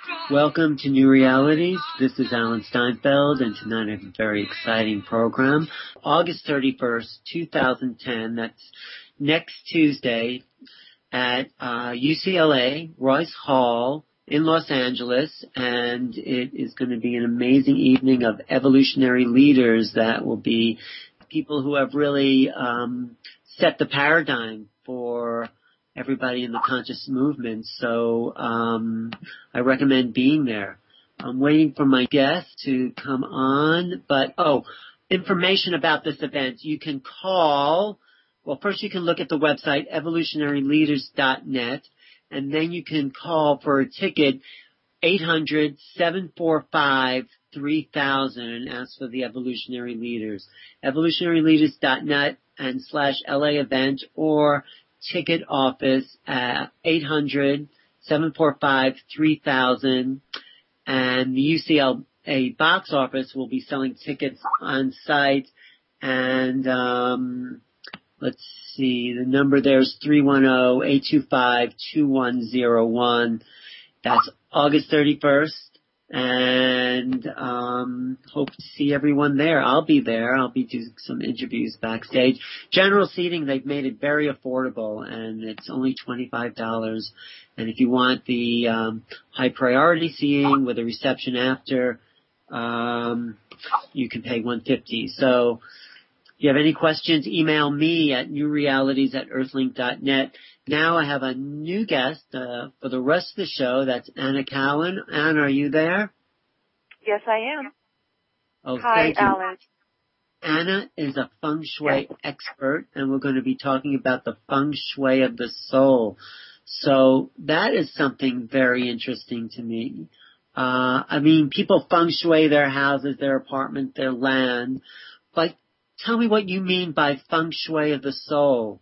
Welcome to New Realities. This is Alan Steinfeld, and tonight I have a very exciting program. August 31st, 2010, that's next Tuesday at UCLA, Royce Hall in Los Angeles, and it is going to be an amazing evening of evolutionary leaders that will be people who have really set the paradigm for everybody in the conscious movement. So I recommend being there. I'm waiting for my guest to come on, but information about this event. You can call, well, first you can look at the website evolutionaryleaders.net, and then you can call for a ticket 800-745-3000 and ask for the Evolutionary Leaders. Evolutionaryleaders.net and /LA event, or ticket office at 800-745-3000, and the UCLA box office will be selling tickets on site. And let's see, the number there is 310-825-2101. That's August 31st, and hope to see everyone there. I'll be there. I'll be doing some interviews backstage. General seating, they've made it very affordable, and it's only $25. And if you want the high priority seating with a reception after, you can pay $150. So if you have any questions, email me at newrealities@earthlink.net. Now I have a new guest for the rest of the show. That's Anna Cowan. Anna, are you there? Yes, I am. Oh, Hi, thank you. Alan. Anna is a feng shui expert, and we're going to be talking about the feng shui of the soul. So that is something very interesting to me. I mean, people feng shui their houses, their apartment, their land, but tell me what you mean by feng shui of the soul.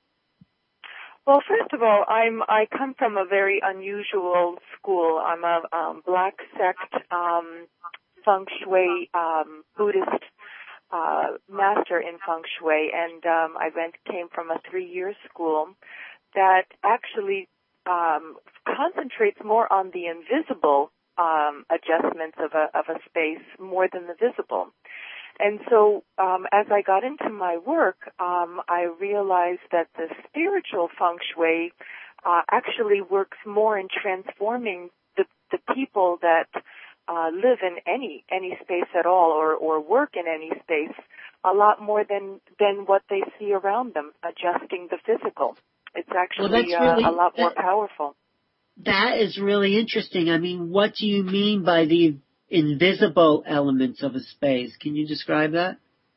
Well, first of all, I come from a very unusual school. I'm a black sect feng shui Buddhist master in feng shui, and I came from a 3-year school that actually concentrates more on the invisible adjustments of a space more than the visible. And so as I got into my work, I realized that the spiritual feng shui actually works more in transforming the people that live in any space at all, or work in any space, a lot more than what they see around them, adjusting the physical. It's actually a lot more powerful. That is really interesting. I mean, what do you mean by the invisible elements of a space? Can you describe that?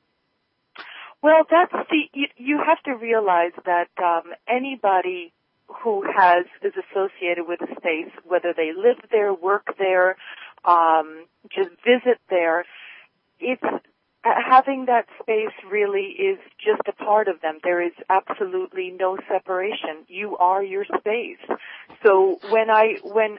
Well, you have to realize that anybody who is associated with a space, whether they live there, work there, just visit there, having that space really is just a part of them. There is absolutely no separation. You are your space. So when I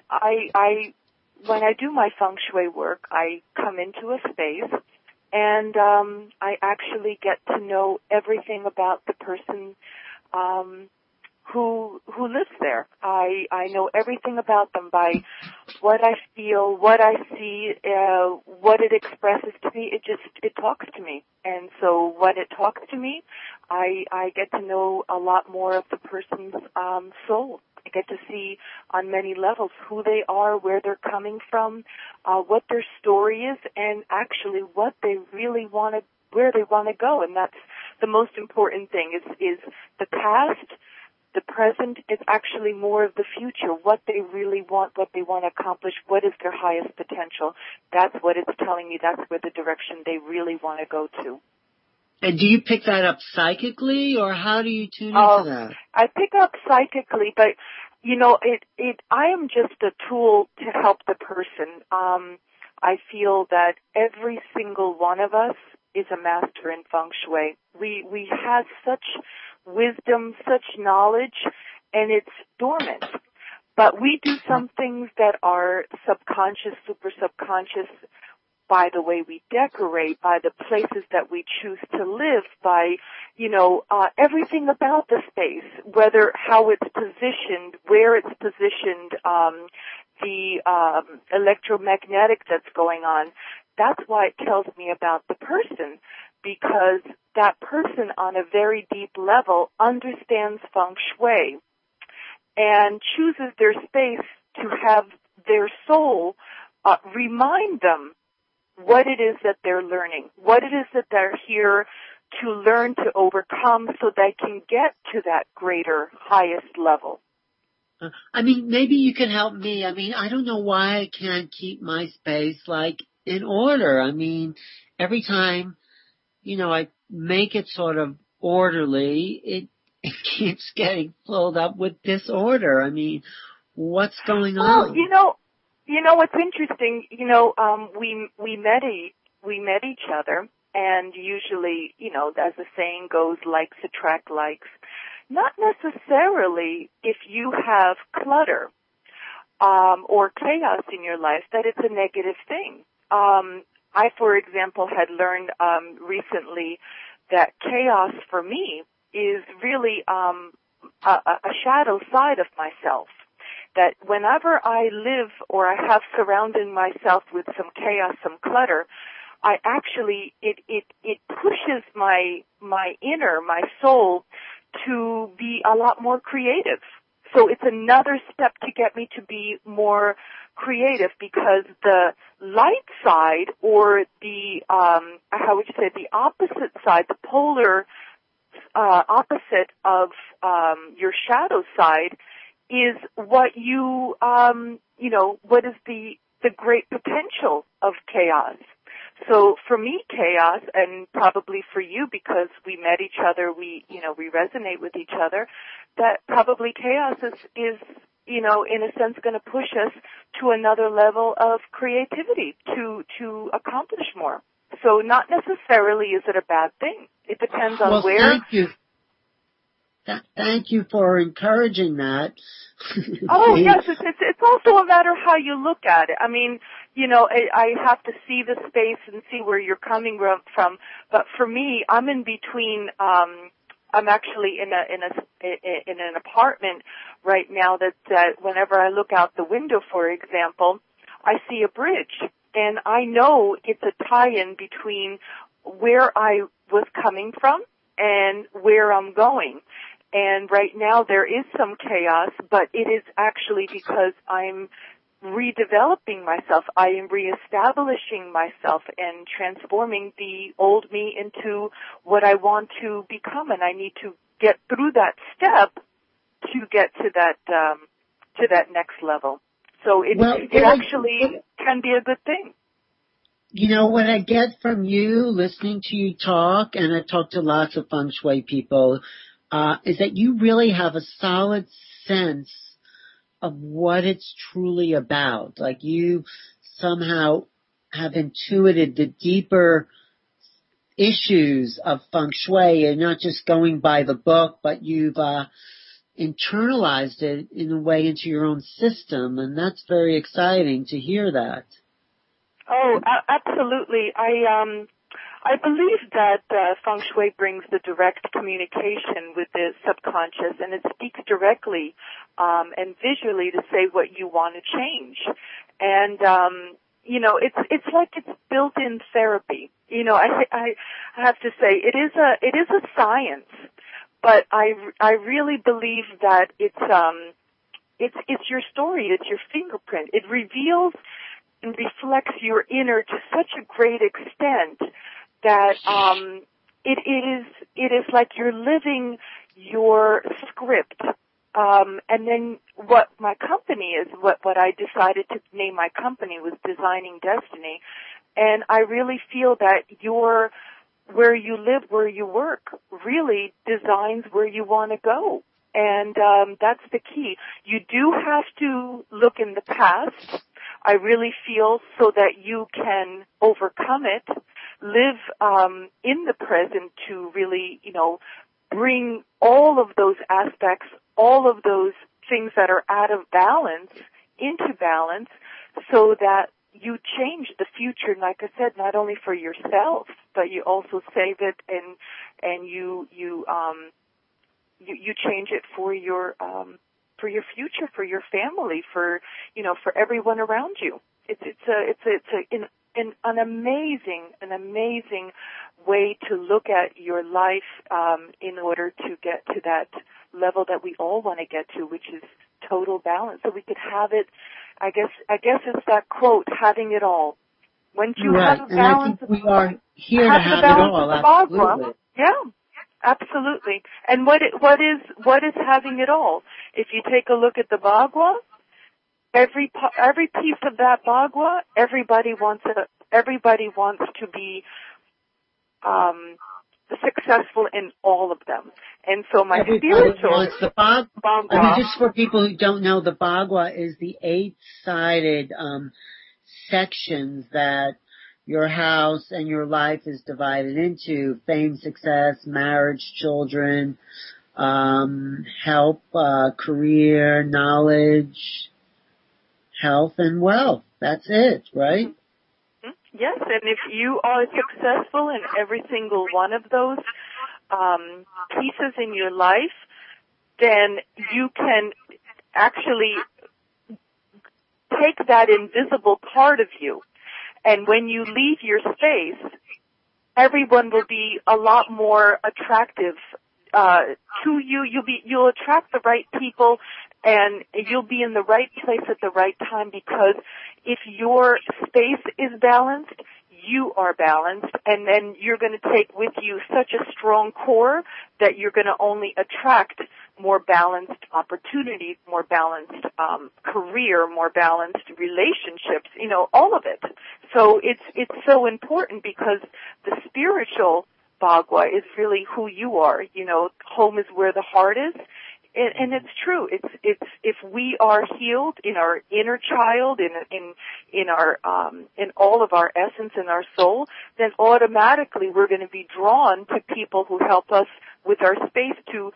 do my feng shui work, I come into a space and I actually get to know everything about the person who lives there. I know everything about them by what I feel, what I see, what it expresses to me. It talks to me. And so when it talks to me, I get to know a lot more of the person's soul. I get to see on many levels who they are, where they're coming from, what their story is, and actually what they really want to, where they want to go. And that's the most important thing is the past, the present. It's actually more of the future, what they really want, what they want to accomplish, what is their highest potential. That's what it's telling me. That's where the direction they really want to go to. And do you pick that up psychically, or how do you tune into that? I pick up psychically, but I am just a tool to help the person. I feel that every single one of us is a master in feng shui. We have such wisdom, such knowledge, and it's dormant. But we do some things that are subconscious, super subconscious, by the way we decorate, by the places that we choose to live, by, everything about the space, whether how it's positioned, where it's positioned, the electromagnetic that's going on. That's why it tells me about the person, because that person on a very deep level understands feng shui and chooses their space to have their soul remind them what it is that they're learning, what it is that they're here to learn to overcome so they can get to that greater, highest level. I mean, maybe you can help me. I mean, I don't know why I can't keep my space, like, in order. I mean, every time, I make it sort of orderly, it keeps getting filled up with disorder. I mean, what's going on? Well, what's interesting, we met each other, and usually, as the saying goes, likes attract likes. Not necessarily if you have clutter or chaos in your life that it's a negative thing. I, for example, had learned recently that chaos for me is really a shadow side of myself. That whenever I live or I have surrounded myself with some chaos, some clutter, I actually it pushes my inner, my soul, to be a lot more creative. So it's another step to get me to be more creative, because the light side, or the the opposite side, the polar opposite of your shadow side, is what what is the great potential of chaos. So for me, chaos, and probably for you, because we met each other, we resonate with each other, that probably chaos is in a sense going to push us to another level of creativity to accomplish more. So not necessarily is it a bad thing. It depends on where. Thank you. Thank you for encouraging that. Oh, yes, it's also a matter of how you look at it. I mean, I have to see the space and see where you're coming from. But for me, I'm in between. I'm actually in an apartment right now that whenever I look out the window, for example, I see a bridge, and I know it's a tie-in between where I was coming from and where I'm going. And right now there is some chaos, but it is actually because I'm redeveloping myself. I am reestablishing myself and transforming the old me into what I want to become, and I need to get through that step to get to that next level. So it actually can be a good thing. What I get from you, listening to you talk, and I've talked to lots of feng shui people, is that you really have a solid sense of what it's truly about. Like, you somehow have intuited the deeper issues of feng shui, and not just going by the book, but you've internalized it in a way into your own system, and that's very exciting to hear that. Oh, absolutely. I believe that feng shui brings the direct communication with the subconscious, and it speaks directly and visually to say what you want to change. And it's like it's built-in therapy. I have to say it is a science, but I really believe that it's your story, it's your fingerprint. It reveals and reflects your inner to such a great extent that it is like you're living your script. And then what my company is, what I decided to name my company was Designing Destiny. And I really feel that where you live, where you work, really designs where you want to go. And that's the key. You do have to look in the past, I really feel, so that you can overcome it, live in the present to really, bring all of those aspects, all of those things that are out of balance into balance, so that you change the future, and like I said, not only for yourself, but you also save it and you change it for for your future, for your family, for everyone around you. An amazing way to look at your life in order to get to that level that we all want to get to, which is total balance. So we could have it. I guess it's that quote, having it all. Once you right. have a balance, and I think we are here to have it all. Absolutely. Yeah, absolutely. And what is having it all? If you take a look at the Bhagwa, every piece of that Bhagwa, everybody wants to be successful in all of them. And so my spiritual wants the Bhagwa. I mean, just for people who don't know, the Bhagwa is the 8-sided sections that your house and your life is divided into: fame, success, marriage, children, help, career, knowledge, health, and wealth. That's it, right? Yes, and if you are successful in every single one of those pieces in your life, then you can actually take that invisible part of you, and when you leave your space, everyone will be a lot more attractive to you. You'll attract the right people, and you'll be in the right place at the right time, because if your space is balanced, you are balanced, and then you're going to take with you such a strong core that you're going to only attract more balanced opportunities, more balanced career, more balanced relationships, all of it. So it's so important, because the spiritual Bhagwa is really who you are. Home is where the heart is. And it's true. It's if we are healed in our inner child, in all of our essence and our soul, then automatically we're going to be drawn to people who help us with our space to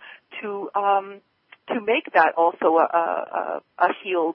make that also a healed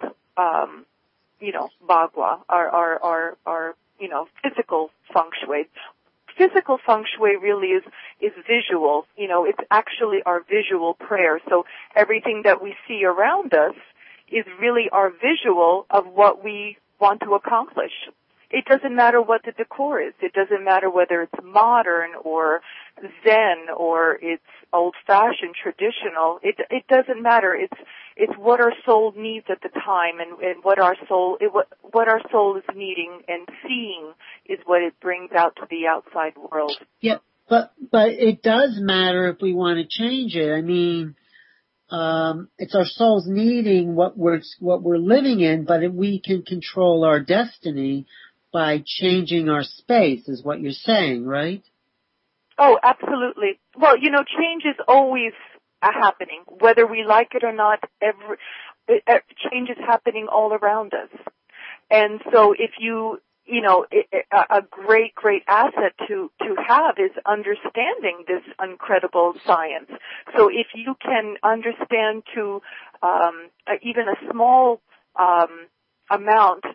Bhagwa, our physical feng shui. Physical feng shui really is visual. It's actually our visual prayer. So everything that we see around us is really our visual of what we want to accomplish. It doesn't matter what the decor is. It doesn't matter whether it's modern or Zen or it's old-fashioned, traditional. It doesn't matter. It's what our soul needs at the time, and what our soul is needing and seeing is what it brings out to the outside world. Yeah, but it does matter if we want to change it. I mean, it's our soul's needing what we're living in, but we can control our destiny by changing our space, is what you're saying, right? Oh, absolutely. Well, change is always happening, whether we like it or not. Change is happening all around us, and so if a great asset to have is understanding this incredible science. So if you can understand to even a small amount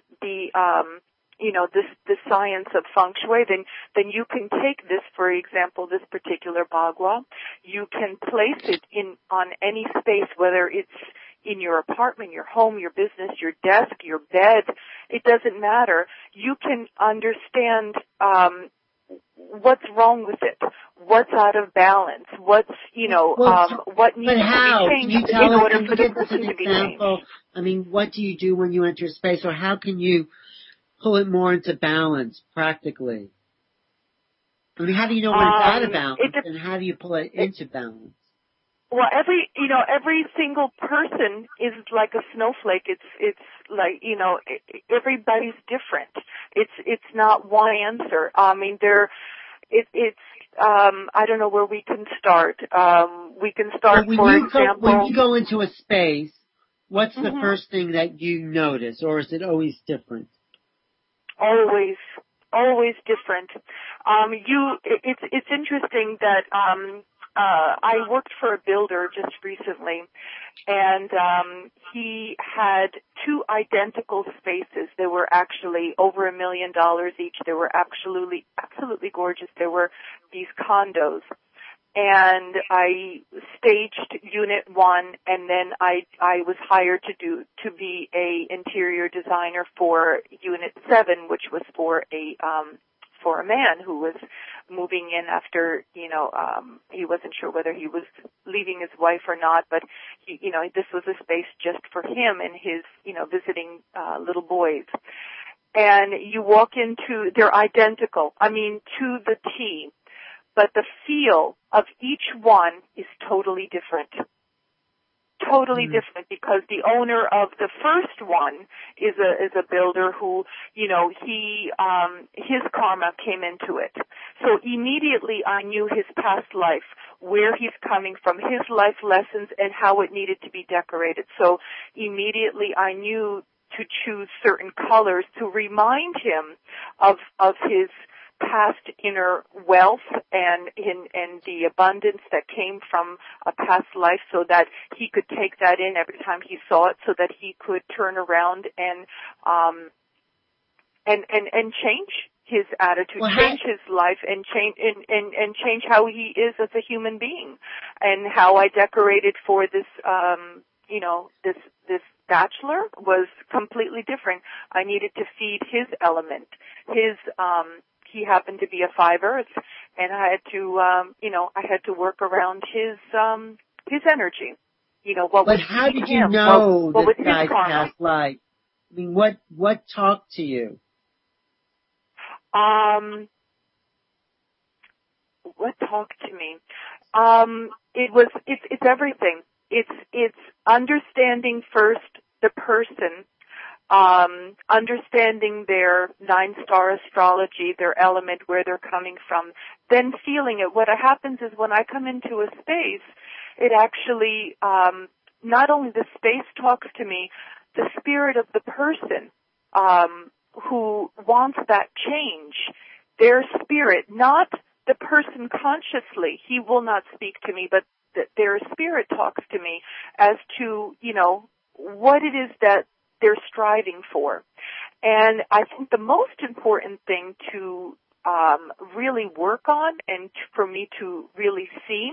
the science of feng shui, then you can take this, for example, this particular Bhagwa, you can place it on any space, whether it's in your apartment, your home, your business, your desk, your bed. It doesn't matter. You can understand what's wrong with it, what's out of balance, what's what needs to be changed in order for the person to be changed. I mean, what do you do when you enter a space, or how can you pull it more into balance practically? I mean, how do you know when it's out of balance, and how do you pull it into balance? Well, every single person is like a snowflake. It's like, everybody's different. It's not one answer. I mean, I don't know where we can start. We can start, for example. When you go into a space, what's the first thing that you notice, or is it always different? Always different. It's interesting that, I worked for a builder just recently, and he had 2 identical spaces. They were actually over $1 million each. They were absolutely gorgeous. They were these condos. and I staged Unit 1, and then I was hired to be a interior designer for Unit 7, which was for a man who was moving in after, he wasn't sure whether he was leaving his wife or not, but this was a space just for him and his, visiting little boys. And you walk into, they're identical, to the T, but the feel of each one is totally different. Totally different, because the owner of the first one is a builder who, his karma came into it. So immediately I knew his past life, where he's coming from, his life lessons, and how it needed to be decorated. So immediately I knew to choose certain colors to remind him of his past inner wealth and the abundance that came from a past life, so that he could take that in every time he saw it, so that he could turn around and change his attitude, change his life, and change how he is as a human being. And how I decorated for this this bachelor was completely different. I needed to feed his element, he happened to be a 5 Earth, and I had to work around his energy. But how did you know this guy's past life? What talked to you? What talked to me? It's everything. It's understanding first the person, understanding their 9-star astrology, their element, where they're coming from, then feeling it. What happens is when I come into a space, it actually, not only the space talks to me, the spirit of the person, who wants that change, their spirit, not the person consciously. He will not speak to me, but their spirit talks to me as to, what it is that they're striving for. And I think the most important thing to really work on, and for me to really see,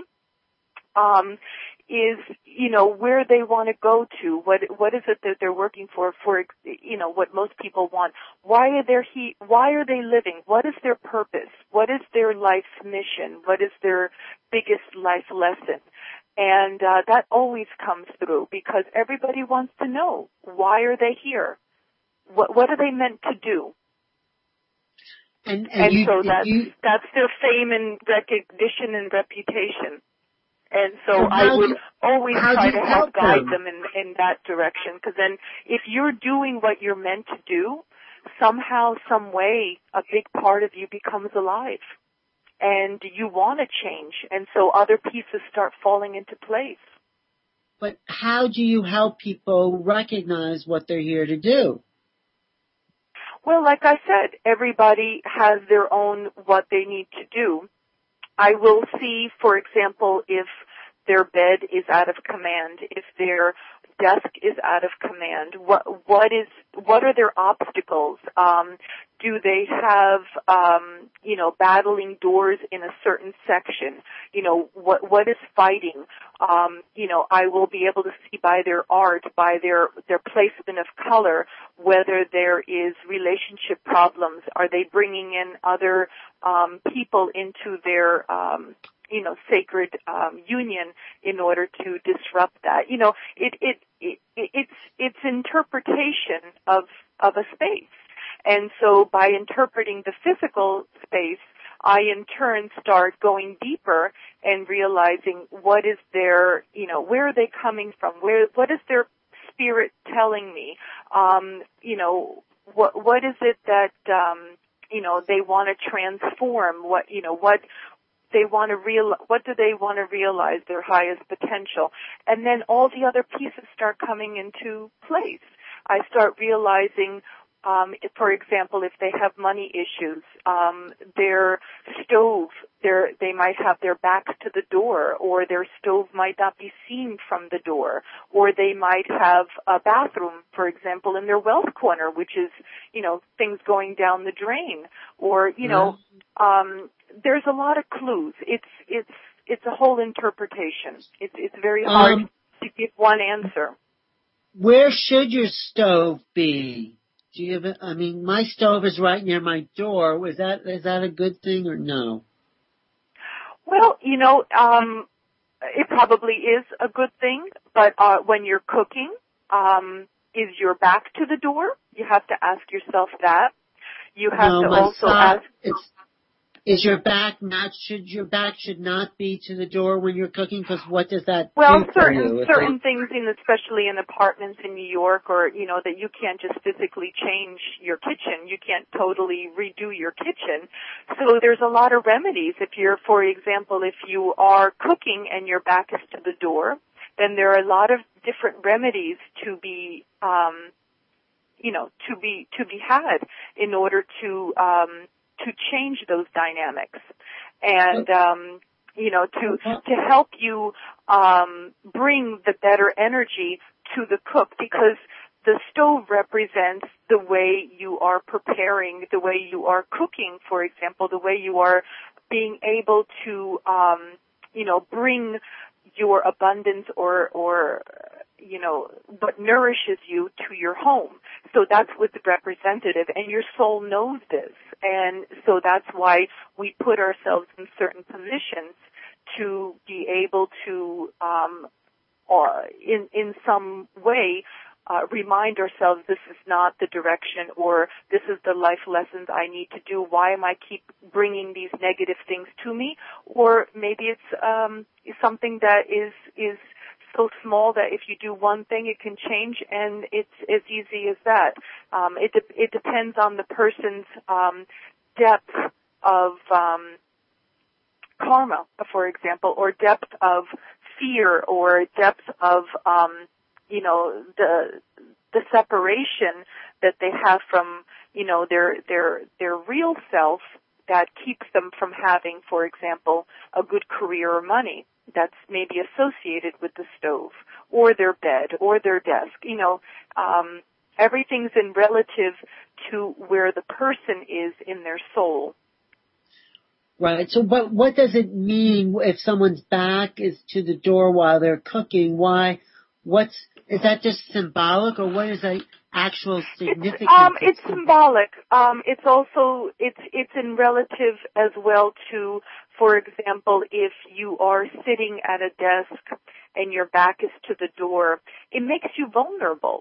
is, where they want to go to. What is it that they're working for, what most people want. Why are they living? What is their purpose? What is their life's mission? What is their biggest life lesson? And that always comes through, because everybody wants to know, why are they here? What are they meant to do? And so that's their fame and recognition and reputation. And so I would always try to help guide them in that direction, because then if you're doing what you're meant to do, somehow, some way, a big part of you becomes alive. And you want to change, and so other pieces start falling into place. But how do you help people recognize what they're here to do? Well, like I said, everybody has their own what they need to do. I will see, for example, if their bed is out of command, if their desk is out of command, what are their obstacles? Do they have, battling doors in a certain section? What is fighting? I will be able to see by their art, by their placement of color, whether there is relationship problems. Are they bringing in other people into their sacred union in order to disrupt that? It's interpretation of a space. And so by interpreting the physical space, I in turn start going deeper and realizing what is their, where are they coming from? What is their spirit telling me? What is it that, they want to transform? What they want to what do they want to realize, their highest potential? And then all the other pieces start coming into place. I start realizing, for example, if they have money issues, their stove, they might have their backs to the door, or their stove might not be seen from the door, or they might have a bathroom, for example, in their wealth corner, which is, things going down the drain, or, there's a lot of clues. It's it's a whole interpretation. It's very hard to give one answer. Where should your stove be? Do you have my stove is right near my door. Is that a good thing or no? Well, it probably is a good thing, but when you're cooking, is your back to the door? You have to ask yourself that. You have to also ask. Is your back not? Should not be to the door when you're cooking? Because what does that well, do for you? certain things, especially in apartments in New York, or that you can't just physically change your kitchen. You can't totally redo your kitchen. So there's a lot of remedies. For example, if you are cooking and your back is to the door, then there are a lot of different remedies to be had in order to change those dynamics and to help you bring the better energy to the cook, because the stove represents the way you are preparing, the way you are cooking, for example, the way you are being able to bring your abundance or what nourishes you to your home. So that's what's representative, and your soul knows this. And so that's why we put ourselves in certain positions to be able to, in some way, remind ourselves this is not the direction, or this is the life lessons I need to do. Why am I keep bringing these negative things to me? Or maybe it's something that is so small that if you do one thing, it can change, and it's as easy as that. It depends on the person's depth of karma, for example, or depth of fear, or depth of the separation that they have from their real self that keeps them from having, for example, a good career or money that's maybe associated with the stove or their bed or their desk. Everything's in relative to where the person is in their soul. Right. So what does it mean if someone's back is to the door while they're cooking? Is that just symbolic, or what is the actual significance? It's symbolic. It's also, it's in relative as well to, for example, if you are sitting at a desk and your back is to the door, it makes you vulnerable.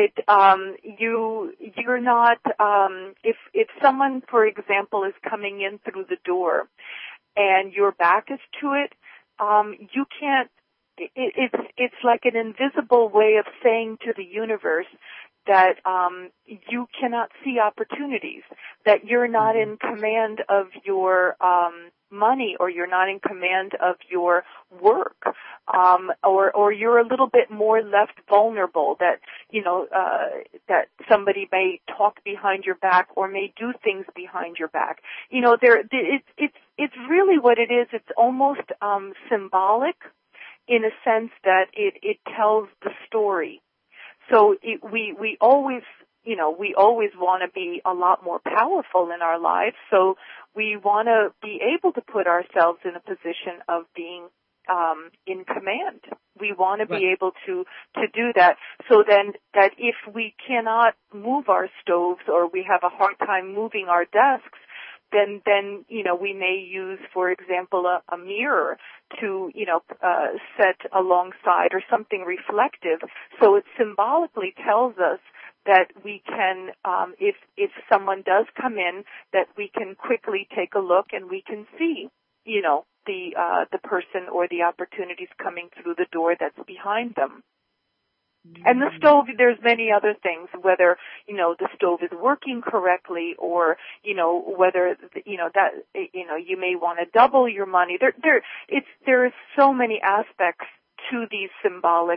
You're not, if someone, for example, is coming in through the door and your back is to it, you can't, it's like an invisible way of saying to the universe that you cannot see opportunities, that you're not in command of your money, or you're not in command of your work, or you're a little bit more left vulnerable, that that somebody may talk behind your back or may do things behind your back. It's really what it is. It's almost symbolic, in a sense that it tells the story. So we always want to be a lot more powerful in our lives. So we want to be able to put ourselves in a position of being in command. We want to be able to do that. So then that if we cannot move our stoves, or we have a hard time moving our desks, then we may use, for example, a mirror to set alongside, or something reflective. So it symbolically tells us that we can, if someone does come in, that we can quickly take a look and we can see, the person or the opportunities coming through the door that's behind them. And the stove, there's many other things, whether, the stove is working correctly, or, whether, you may want to double your money. There are so many aspects to these symbolic,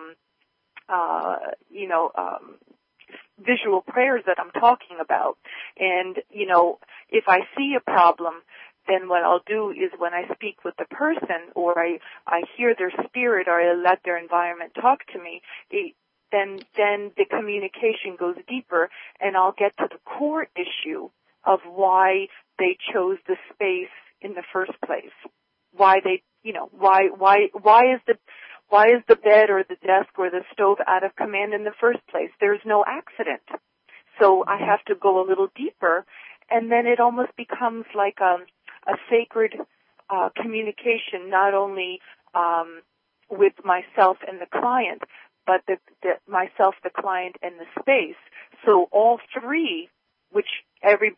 visual prayers that I'm talking about. And, if I see a problem, then what I'll do is, when I speak with the person, or I hear their spirit, or I let their environment talk to me, then the communication goes deeper, and I'll get to the core issue of why they chose the space in the first place, why they why is the bed or the desk or the stove out of command in the first place? There's no accident. So I have to go a little deeper, and then it almost becomes like a sacred communication, not only with myself and the client, but myself, the client, and the space. So all three, which every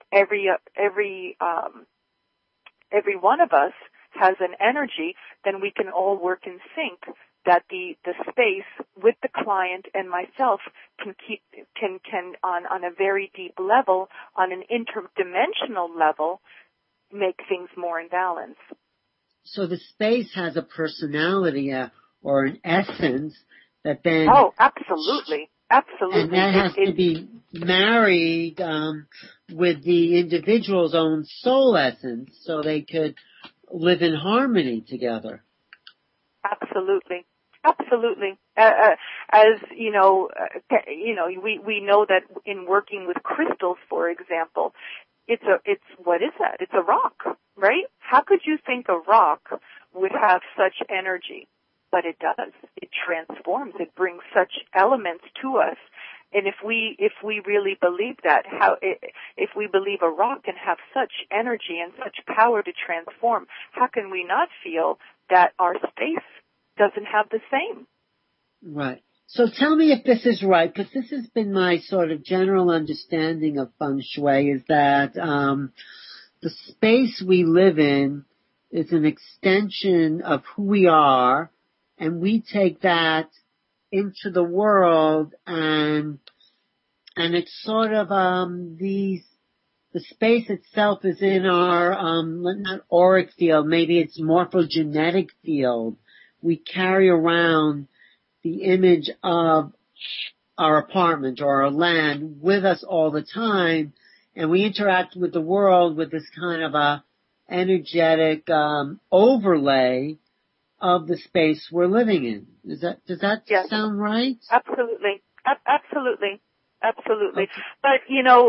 one of us has an energy, then we can all work in sync. That the space with the client and myself can on a very deep level, on an interdimensional level, make things more in balance. So the space has a personality or an essence that then... Oh, absolutely. Absolutely. And that has to be married with the individual's own soul essence so they could live in harmony together. Absolutely. Absolutely. As you know, we know that in working with crystals, for example, what is that? It's a rock, right? How could you think a rock would have such energy? But it does. It transforms. It brings such elements to us. And if we really believe that, if we believe a rock can have such energy and such power to transform, how can we not feel that our space doesn't have the same? Right. So tell me if this is right, because this has been my sort of general understanding of feng shui, is that the space we live in is an extension of who we are, and we take that into the world, and it's sort of the space itself is in our not auric field, maybe it's morphogenetic field. We carry around the image of our apartment or our land with us all the time, and we interact with the world with this kind of a energetic overlay of the space we're living in. Does that Yes. sound right? Absolutely. Absolutely. Okay. But,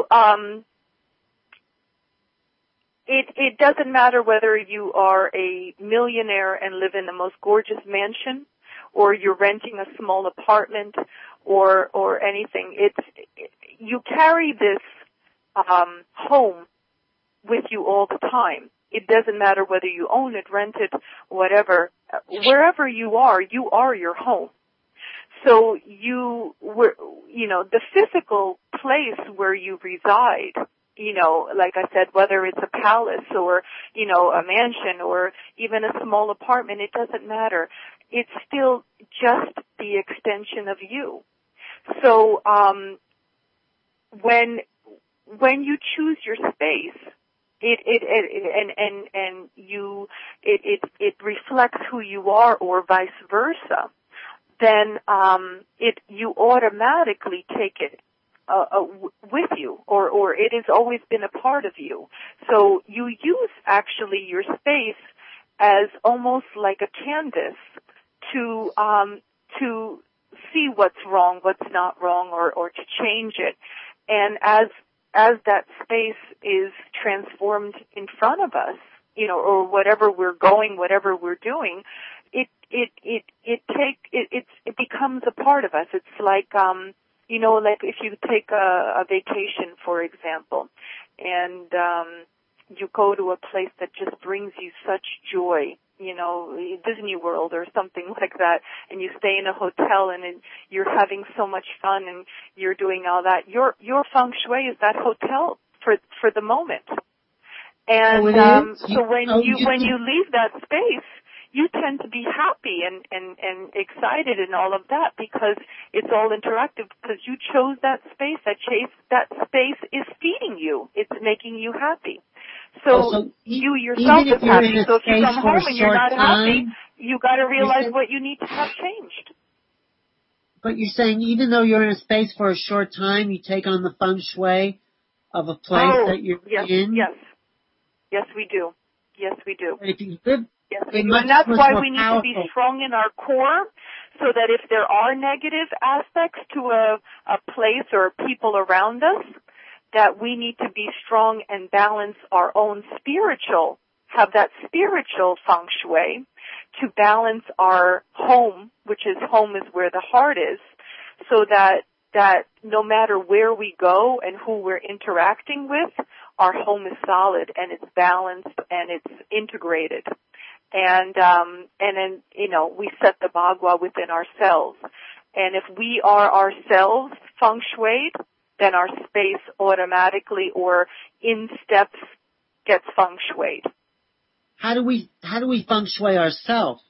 it doesn't matter whether you are a millionaire and live in the most gorgeous mansion, or you're renting a small apartment, or anything. You carry this home with you all the time. It doesn't matter whether you own it, rent it, whatever. Wherever you are your home. So the physical place where you reside, like I said, whether it's a palace or, a mansion or even a small apartment, it doesn't matter. It's still just the extension of you. So, when you choose your space, it reflects who you are, or vice versa, then you automatically take it with you, or it has always been a part of you. So you use actually your space as almost like a canvas to see what's wrong, what's not wrong, or to change it. And as that space is transformed in front of us, or whatever we're going, whatever we're doing, it becomes a part of us. It's like, like if you take a vacation, for example, and you go to a place that just brings you such joy, Disney World or something like that, and you stay in a hotel and you're having so much fun and you're doing all that. Your feng shui is that hotel for the moment. And so when you leave that space, you tend to be happy and excited and all of that, because it's all interactive, because you chose that space. That space is feeding you. It's making you happy. So you yourself is happy. So if you come home and you're not happy, you got to realize what you need to have changed. But you're saying even though you're in a space for a short time, you take on the feng shui of a place that you're in? Yes, we do. Yes, we do. If you live, yes, we do. And that's why we need to be strong in our core, so that if there are negative aspects to a place or people around us, that we need to be strong and balance our own have that spiritual feng shui to balance our home, which is home is where the heart is, so that no matter where we go and who we're interacting with, our home is solid and it's balanced and it's integrated. And then, we set the Bagua within ourselves. And if we are ourselves feng shuied, then our space automatically or in steps gets feng shuied. How do we feng shui ourselves?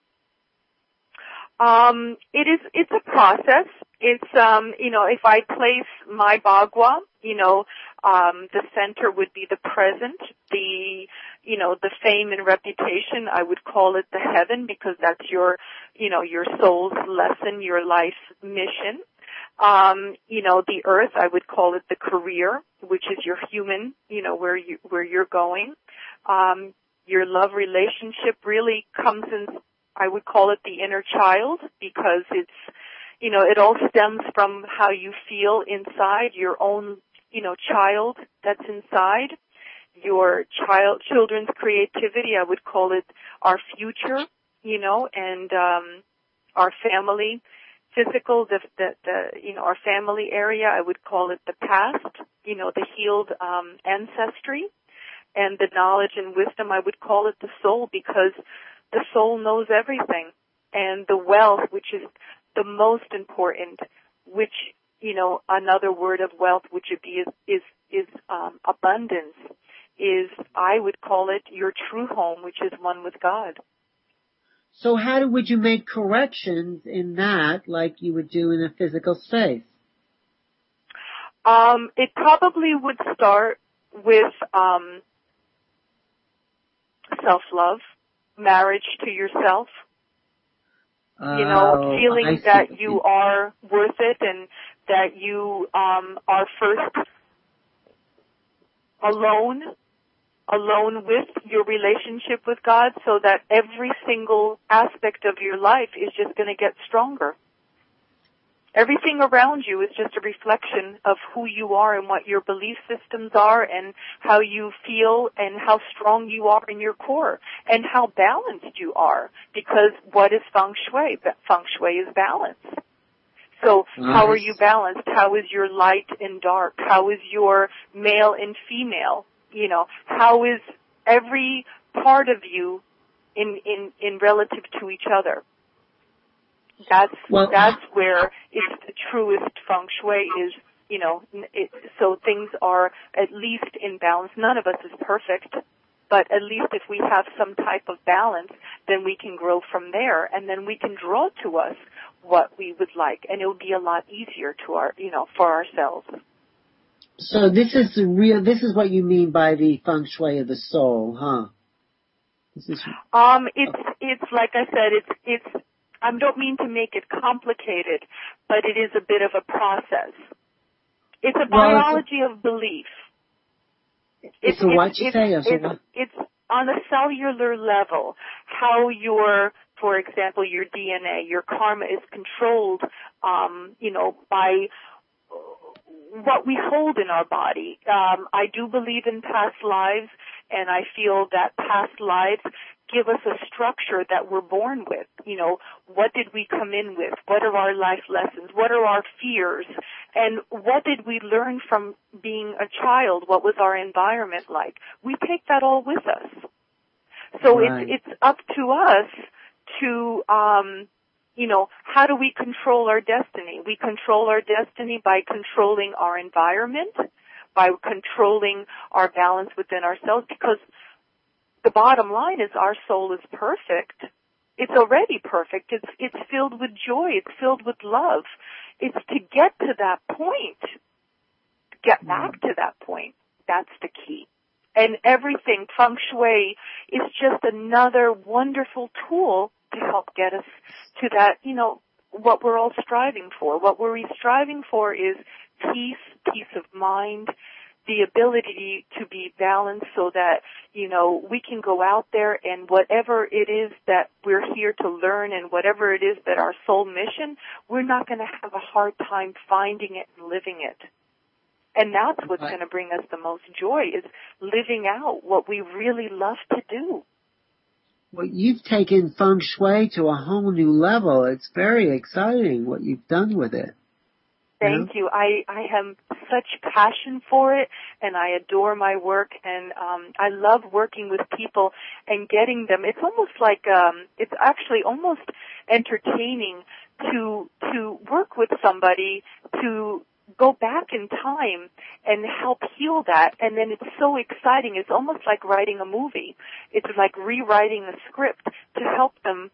It's a process. It's, if I place my Bagua, the center would be the present, the fame and reputation, I would call it the heaven because that's your soul's lesson, your life's mission. The earth, I would call it the career, which is your human, where you're going. Your love relationship really comes in, I would call it the inner child because it's, it all stems from how you feel inside, your own, child that's inside, your children's creativity, I would call it our future, and, our family, physical, our family area, I would call it the past, the healed, ancestry, and the knowledge and wisdom, I would call it the soul because the soul knows everything, and the wealth, which is the most important, which, another word of wealth, which would be is abundance, is, I would call it your true home, which is one with God. So would you make corrections in that like you would do in a physical space? It probably would start with, self-love, marriage to yourself, feeling that you are worth it and that you are first alone with your relationship with God so that every single aspect of your life is just going to get stronger. Everything around you is just a reflection of who you are and what your belief systems are and how you feel and how strong you are in your core and how balanced you are. Because what is feng shui? Feng shui is balance. So how are you balanced? How is your light and dark? How is your male and female? How is every part of you in relative to each other? That's where it's the truest feng shui is, so things are at least in balance. None of us is perfect, but at least if we have some type of balance, then we can grow from there, and then we can draw to us what we would like, and it will be a lot easier to for ourselves. So this is what you mean by the feng shui of the soul, huh? It's like I said, it's I don't mean to make it complicated, but it is a bit of a process. It's a biology of belief. It's what you say? It's on a cellular level, how for example, your DNA, your karma is controlled, by what we hold in our body. I do believe in past lives, and I feel that past lives give us a structure that we're born with. What did we come in with? What are our life lessons? What are our fears? And what did we learn from being a child? What was our environment like? We take that all with us. So it's up to us to, how do we control our destiny? We control our destiny by controlling our environment, by controlling our balance within ourselves, because the bottom line is our soul is perfect. It's already perfect. It's filled with joy. It's filled with love. It's to get to that point, get back to that point. That's the key. And everything, feng shui, is just another wonderful tool to help get us to that, what we're all striving for. What we're striving for is peace of mind, the ability to be balanced so that, we can go out there and whatever it is that we're here to learn and whatever it is that our soul mission, we're not going to have a hard time finding it and living it. And that's what's going to bring us the most joy is living out what we really love to do. Well, you've taken feng shui to a whole new level. It's very exciting what you've done with it. Thank you. I have such passion for it, and I adore my work, and I love working with people and getting them. It's almost like it's actually almost entertaining to work with somebody to go back in time and help heal that, and then it's so exciting. It's almost like writing a movie. It's like rewriting a script to help them,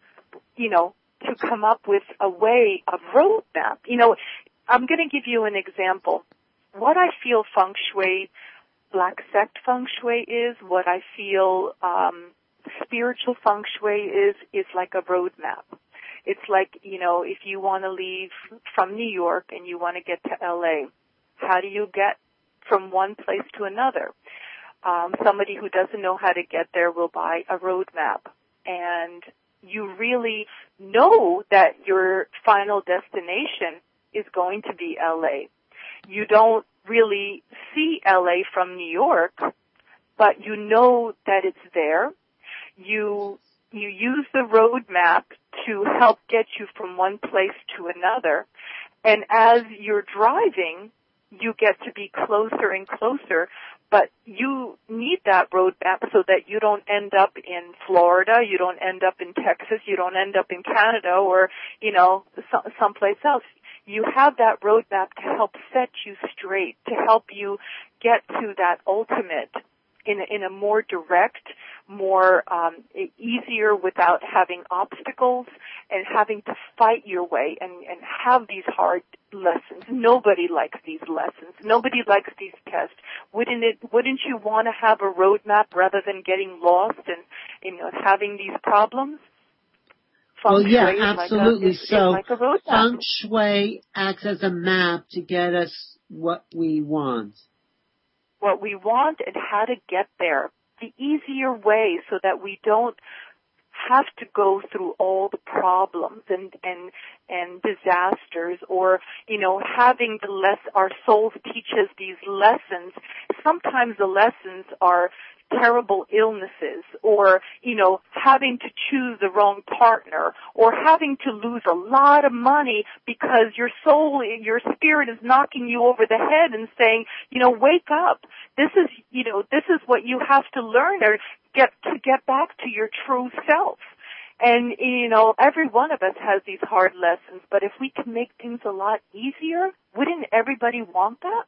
to come up with a way, a roadmap. I'm going to give you an example. What I feel feng shui, black sect feng shui is, what I feel spiritual feng shui is like a roadmap. It's like, if you want to leave from New York and you want to get to LA, how do you get from one place to another? Somebody who doesn't know how to get there will buy a roadmap, and you really know that your final destination is going to be LA. You don't really see LA from New York, but you know that it's there. You use the roadmap to help get you from one place to another. And as you're driving, you get to be closer and closer, but you need that roadmap so that you don't end up in Florida, you don't end up in Texas, you don't end up in Canada or, someplace else. You have that roadmap to help set you straight, to help you get to that ultimate in a more direct, more easier without having obstacles and having to fight your way and have these hard lessons. Nobody likes these lessons. Nobody likes these tests. Wouldn't you want to have a roadmap rather than getting lost and having these problems? Well, yeah, absolutely. So like a roadmap. feng shui acts as a map to get us what we want. What we want and how to get there. The easier way so that we don't have to go through all the problems and disasters or, having our souls teach us these lessons. Sometimes the lessons are terrible illnesses or, having to choose the wrong partner or having to lose a lot of money because your soul, your spirit is knocking you over the head and saying, wake up. This is what you have to learn or get back to your true self. And, every one of us has these hard lessons, but if we can make things a lot easier, wouldn't everybody want that?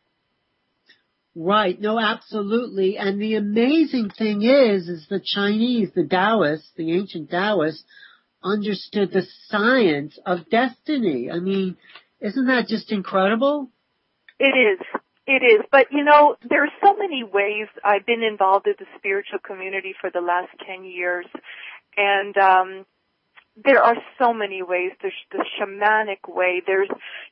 Right. No, absolutely. And the amazing thing is the Chinese, the Taoists, the ancient Taoists, understood the science of destiny. I mean, isn't that just incredible? It is. It is. But, there are so many ways. I've been involved in the spiritual community for the last 10 years. And there are so many ways. There's the shamanic way. There's,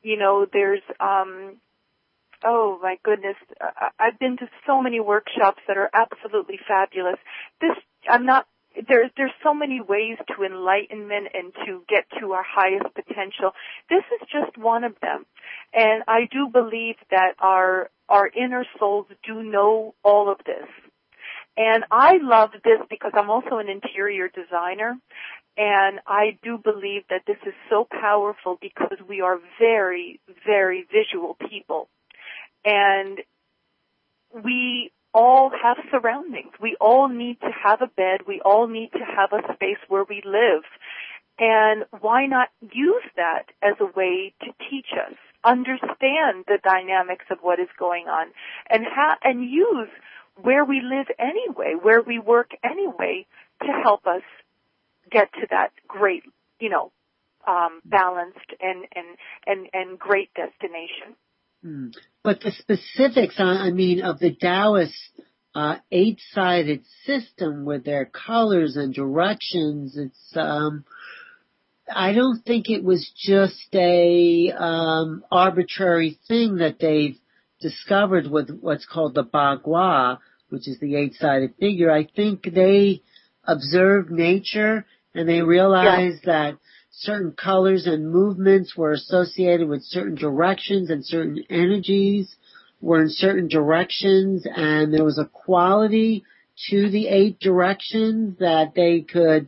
oh my goodness, I've been to so many workshops that are absolutely fabulous. There's so many ways to enlightenment and to get to our highest potential. This is just one of them. And I do believe that our inner souls do know all of this. And I love this because I'm also an interior designer, and I do believe that this is so powerful because we are very, very visual people. And we all have surroundings. We all need to have a bed. We all need to have a space where we live. And why not use that as a way to teach us, understand the dynamics of what is going on, and use where we live anyway, where we work anyway, to help us get to that great, balanced and great destination. But the specifics, of the Taoist 8-sided system with their colors and directions, it's, I don't think it was just a arbitrary thing that they've discovered with what's called the Bagua, which is the 8-sided figure. I think they observed nature and they realized that certain colors and movements were associated with certain directions and certain energies were in certain directions, and there was a quality to the 8 directions that they could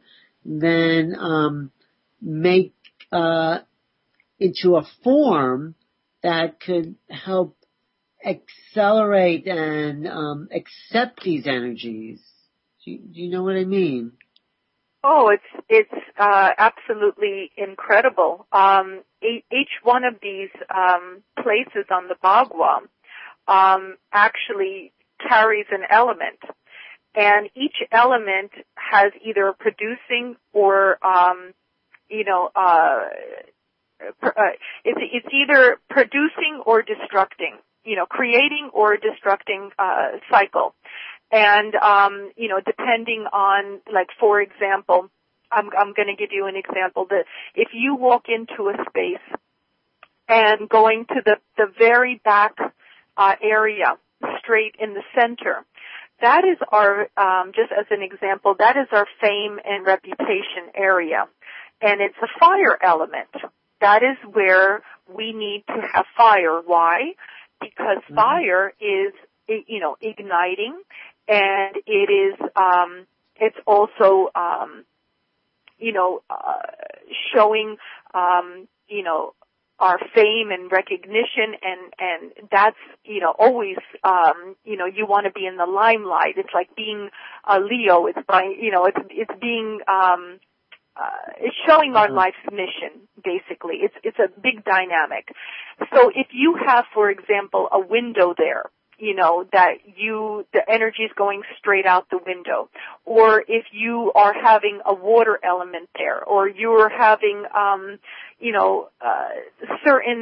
then make into a form that could help accelerate and accept these energies. Do you know what I mean? Oh, it's absolutely incredible. Each one of these places on the Bagua actually carries an element, and each element has either a producing or it's either producing or destructing, creating or destructing cycle. And, depending on, like, for example, I'm going to give you an example that if you walk into a space and going to the very back, area, straight in the center, that is our, just as an example, that is our fame and reputation area. And it's a fire element. That is where we need to have fire. Why? Because fire is, igniting, and it is, it's also, showing, our fame and recognition, and that's, always, you want to be in the limelight. It's like being a Leo. It's by, it's being, it's showing our life's mission, basically. It's a big dynamic. So if you have, for example, a window there, that the energy is going straight out the window, or if you are having a water element there, or you're having, certain,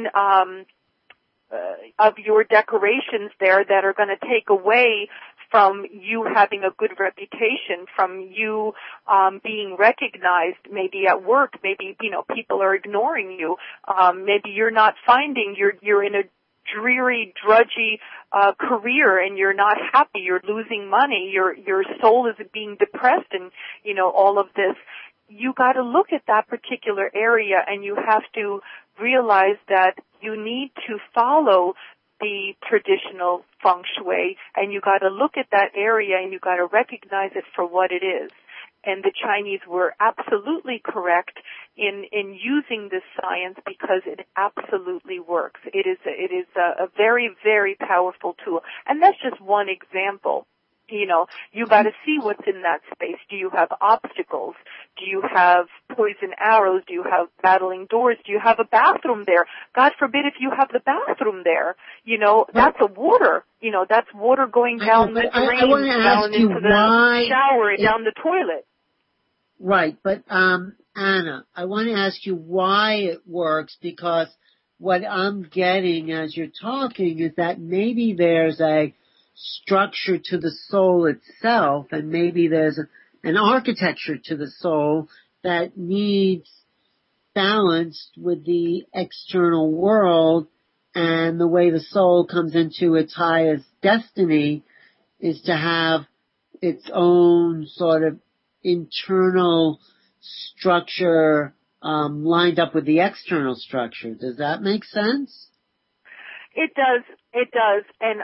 of your decorations there that are going to take away from you having a good reputation, from you being recognized, maybe at work, maybe, people are ignoring you, maybe you're not finding, you're in a dreary, drudgy career and you're not happy, you're losing money, your soul is being depressed, and, all of this. You got to look at that particular area, and you have to realize that you need to follow the traditional feng shui, and you got to look at that area and you got to recognize it for what it is. And the Chinese were absolutely correct in using this science, because it absolutely works. It is a very, very powerful tool. And that's just one example. You got to see what's in that space. Do you have obstacles? Do you have poison arrows? Do you have battling doors? Do you have a bathroom there? God forbid if you have the bathroom there. That's a water. That's water going down the drain, down into the shower, down the toilet. Right, but Anna, I want to ask you why it works, because what I'm getting as you're talking is that maybe there's a structure to the soul itself, and maybe there's an architecture to the soul that needs balanced with the external world, and the way the soul comes into its highest destiny is to have its own sort of internal structure lined up with the external structure. Does that make sense? It does, and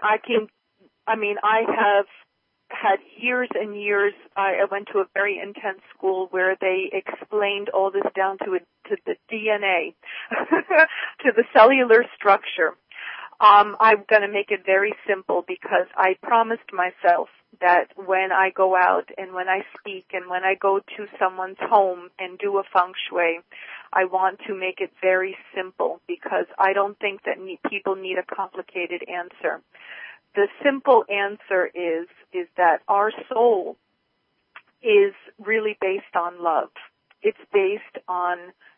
I have had years and years. I went to a very intense school where they explained all this down to the DNA, to the cellular structure. I'm going to make it very simple, because I promised myself that when I go out and when I speak and when I go to someone's home and do a feng shui, I want to make it very simple, because I don't think that people need a complicated answer. The simple answer is that our soul is really based on love. It's based on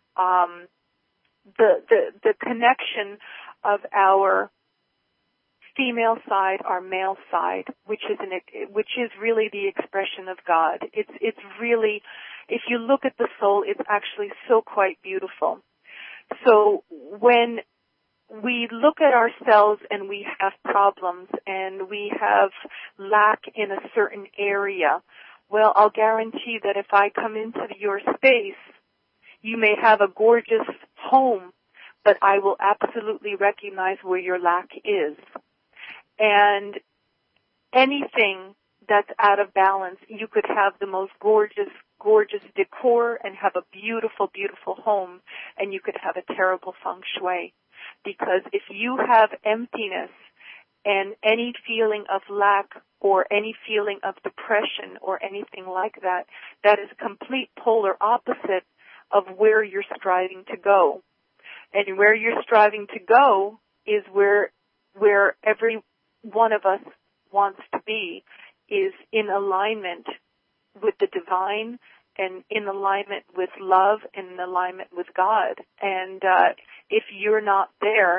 the connection of our female side, our male side, which is really the expression of God. It's really, if you look at the soul, it's actually so quite beautiful. So when we look at ourselves and we have problems and we have lack in a certain area, well, I'll guarantee that if I come into your space, you may have a gorgeous home, but I will absolutely recognize where your lack is. And anything that's out of balance, you could have the most gorgeous gorgeous decor and have a beautiful, beautiful home, and you could have a terrible feng shui. Because if you have emptiness and any feeling of lack or any feeling of depression or anything like that, that is complete polar opposite of where you're striving to go. And where you're striving to go is where every one of us wants to be, is in alignment with the divine and in alignment with love and in alignment with God. And if you're not there,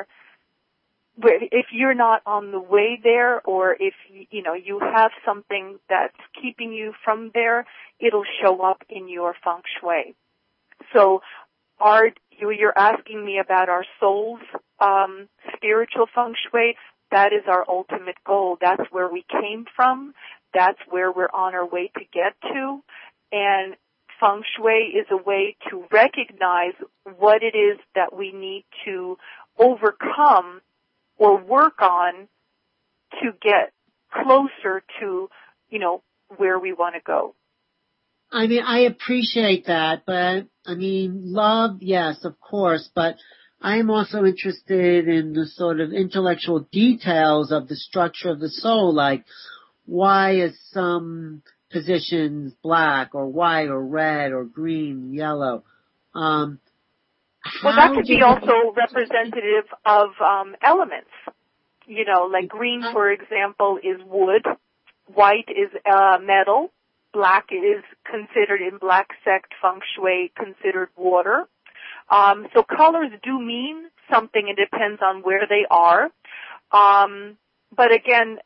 if you're not on the way there, or if you have something that's keeping you from there, it'll show up in your feng shui. So you're asking me about our soul's spiritual feng shui. That is our ultimate goal. That's where we came from. That's where we're on our way to get to. And feng shui is a way to recognize what it is that we need to overcome or work on to get closer to, where we want to go. I mean, I appreciate that, but I mean, love, yes, of course, but I am also interested in the sort of intellectual details of the structure of the soul, like why is some positions black or white or red or green, yellow? Well, that could be also representative of elements. Like green, for example, is wood, white is metal, black is considered in black sect feng shui considered water. So colors do mean something. It depends on where they are. But again,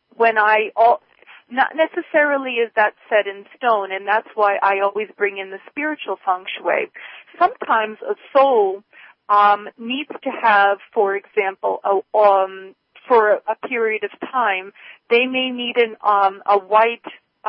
not necessarily is that set in stone, and that's why I always bring in the spiritual feng shui. Sometimes a soul needs to have, for example, for a period of time, they may need a white,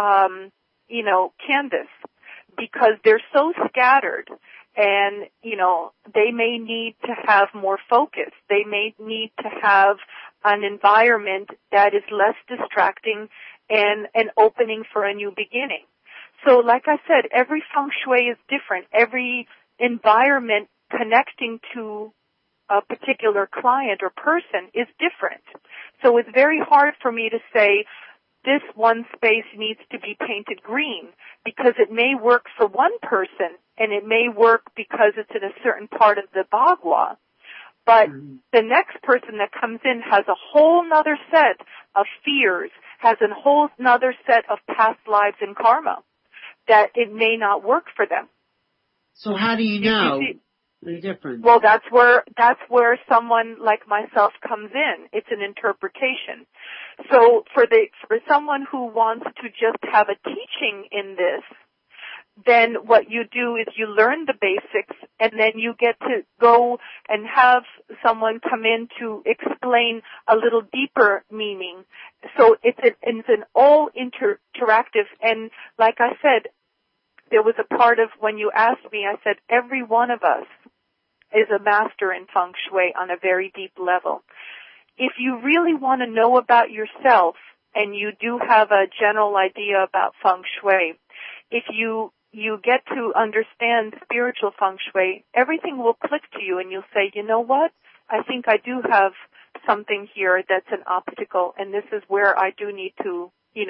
canvas, because they're so scattered, and they may need to have more focus. They may need to have an environment that is less distracting and an opening for a new beginning. So like I said, every feng shui is different. Every environment connecting to a particular client or person is different. So it's very hard for me to say this one space needs to be painted green, because it may work for one person and it may work because it's in a certain part of the Bagua. But the next person that comes in has a whole nother set of fears, has a whole nother set of past lives and karma, that it may not work for them. So how do you know the difference? Well, that's where someone like myself comes in. It's an interpretation. So for someone who wants to just have a teaching in this, then what you do is you learn the basics, and then you get to go and have someone come in to explain a little deeper meaning. So it's an all interactive, and like I said, there was a part of when you asked me, I said every one of us is a master in feng shui on a very deep level. If you really want to know about yourself, and you do have a general idea about feng shui, if you get to understand spiritual feng shui, everything will click to you, and you'll say, you know what? I think I do have something here that's an obstacle, and this is where I do need to,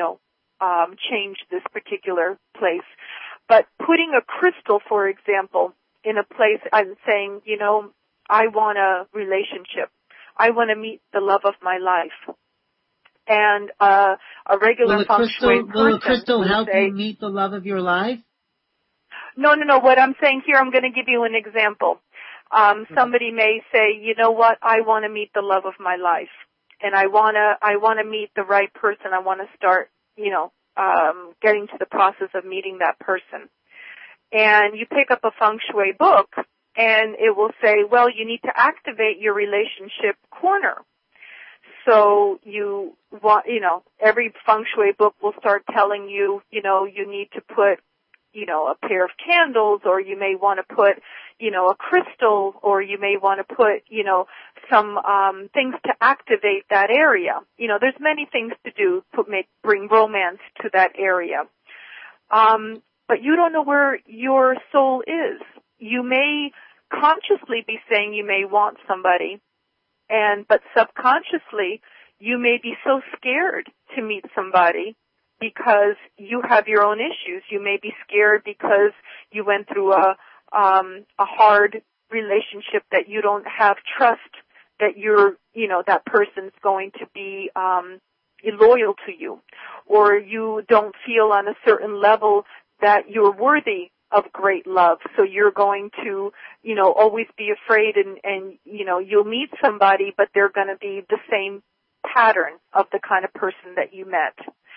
change this particular place. But putting a crystal, for example, in a place, I'm saying, I want a relationship. I want to meet the love of my life. And a regular feng shui person will a crystal help you meet the love of your life? No. What I'm saying here, I'm going to give you an example. Somebody may say, you know what, I want to meet the love of my life, and I want to meet the right person. I want to start, getting to the process of meeting that person. And you pick up a feng shui book, and it will say, well, you need to activate your relationship corner. So you want, every feng shui book will start telling you, you need to put, a pair of candles, or you may want to put, a crystal, or you may want to put, some things to activate that area. There's many things to do to bring romance to that area. but you don't know where your soul is. You may consciously be saying you may want somebody, but subconsciously you may be so scared to meet somebody because you have your own issues. You may be scared because you went through a hard relationship that you don't have trust that that person's going to be loyal to you, or you don't feel on a certain level that you're worthy of great love. So you're going to, always be afraid and you'll meet somebody, but they're going to be the same pattern of the kind of person that you met.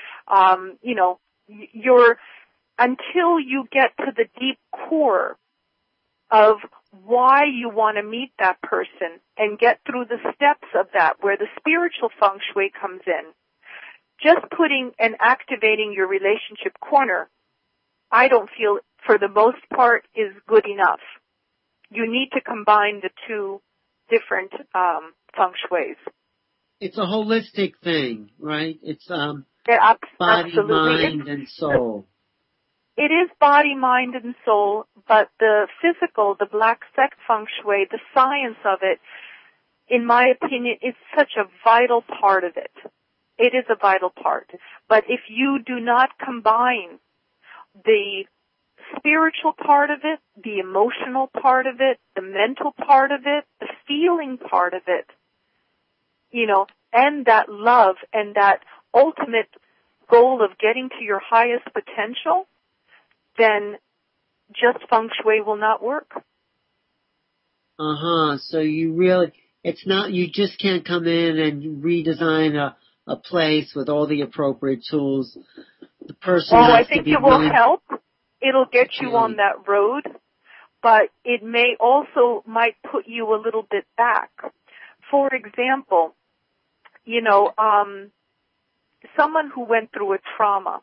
Until you get to the deep core of why you want to meet that person and get through the steps of that, where the spiritual feng shui comes in, just putting and activating your relationship corner, I don't feel, for the most part, is good enough. You need to combine the two different feng shuis. It's a holistic thing, right? It's Yeah, body, absolutely. mind, and soul. It is body, mind, and soul, but the physical, the black sect feng shui, the science of it, in my opinion, is such a vital part of it. It is a vital part. But if you do not combine the spiritual part of it, the emotional part of it, the mental part of it, the feeling part of it, and that love and that ultimate goal of getting to your highest potential, then just feng shui will not work. So you just can't come in and redesign a place with all the appropriate tools. The person has I to think be it will willing. help. It'll get you on that road, but it might put you a little bit back. For example, someone who went through a trauma,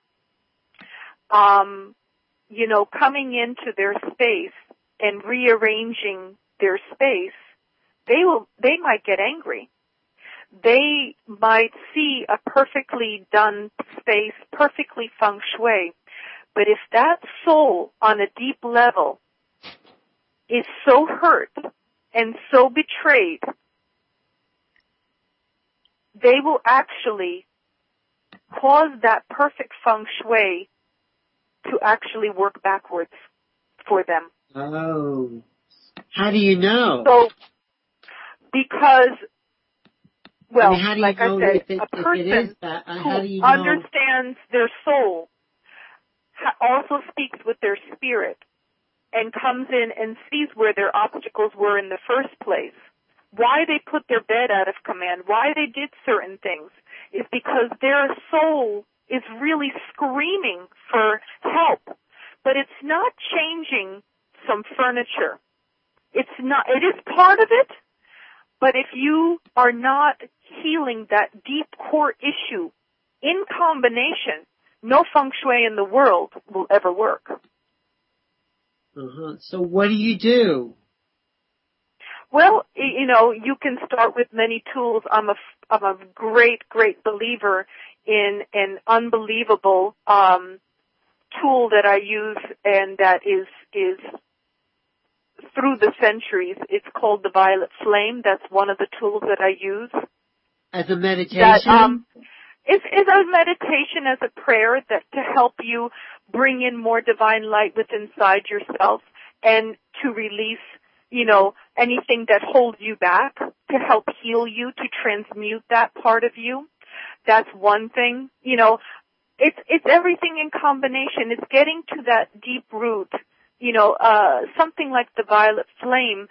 coming into their space and rearranging their space, they might get angry. They might see a perfectly done space, perfectly feng shui, but if that soul on a deep level is so hurt and so betrayed, they will actually cause that perfect feng shui to actually work backwards for them. Oh. How do you know? So, because, how do you like know I said, if a person how do you who know? understands their soul also speaks with their spirit and comes in and sees where their obstacles were in the first place. Why they put their bed out of command, why they did certain things, is because their soul is really screaming for help. But it's not changing some furniture. It is part of it, but if you are not healing that deep core issue in combination, no feng shui in the world will ever work. So what do you do? Well, you can start with many tools. I'm a great believer in an unbelievable tool that I use, and that is through the centuries. It's called the Violet Flame. That's one of the tools that I use. As a meditation? It's a meditation, as a prayer that to help you bring in more divine light within inside yourself and to release, anything that holds you back, to help heal you, to transmute that part of you. That's one thing. It's everything in combination. It's getting to that deep root. Something like the Violet Flame,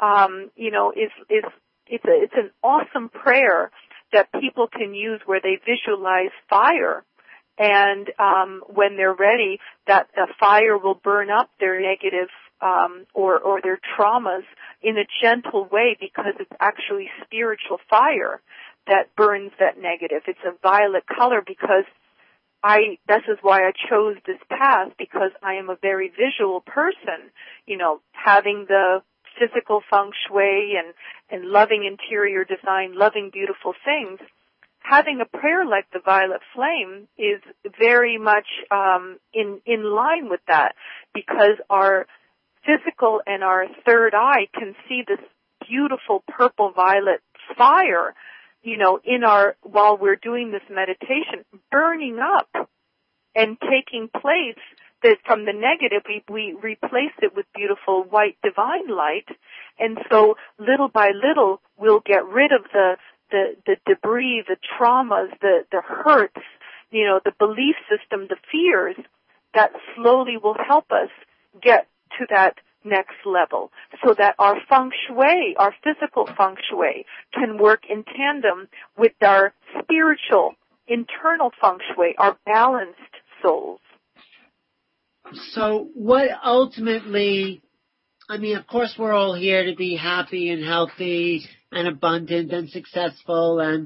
it's an awesome prayer that people can use where they visualize fire. And when they're ready, that the fire will burn up their negative or their traumas in a gentle way, because it's actually spiritual fire that burns that negative. It's a violet color because this is why I chose this path, because I am a very visual person, having the physical feng shui and loving interior design, loving beautiful things. having a prayer like the violet flame is very much in line with that, because our physical and our third eye can see this beautiful purple violet fire, while we're doing this meditation, burning up and taking place. That from the negative, we replace it with beautiful white divine light, and so little by little we'll get rid of the debris, the traumas, the hurts, the belief system, the fears that slowly will help us get to that next level, so that our feng shui, our physical feng shui, can work in tandem with our spiritual internal feng shui, our balanced souls. So what ultimately, of course we're all here to be happy and healthy and abundant and successful, and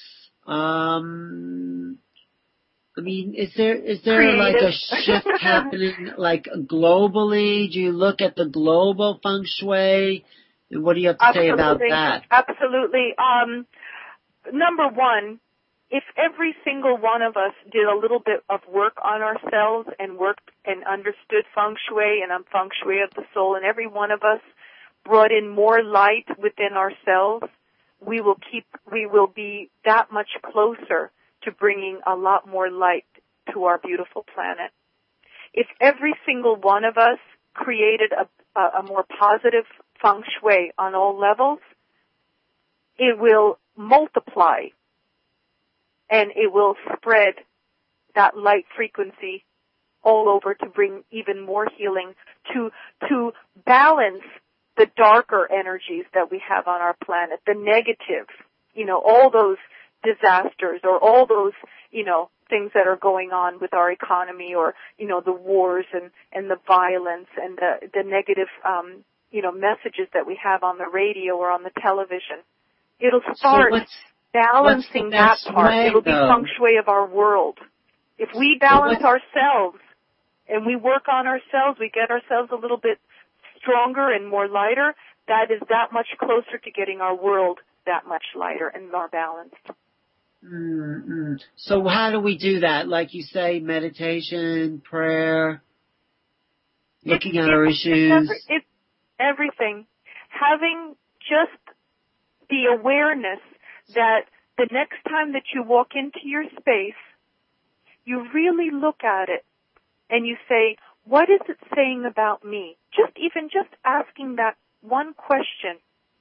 is there like a shift happening like globally? Do you look at the global feng shui? And what do you have to say about that? Absolutely. Number one, if every single one of us did a little bit of work on ourselves and worked and understood feng shui and feng shui of the soul, and every one of us brought in more light within ourselves, we will be that much closer to bringing a lot more light to our beautiful planet. If every single one of us created a more positive feng shui on all levels, it will multiply and it will spread that light frequency all over to bring even more healing, to balance the darker energies that we have on our planet, the negative, all those disasters or all those, things that are going on with our economy, or, the wars and the violence and the negative, messages that we have on the radio or on the television. It'll start balancing that part. It'll be feng shui of our world. If we balance ourselves and we work on ourselves, we get ourselves a little bit stronger and more lighter, that is that much closer to getting our world that much lighter and more balanced. Mm-hmm. So how do we do that? Like you say, meditation, prayer, looking at our issues? It's everything. Having just the awareness that the next time that you walk into your space, you really look at it and you say, what is it saying about me? Just asking that one question.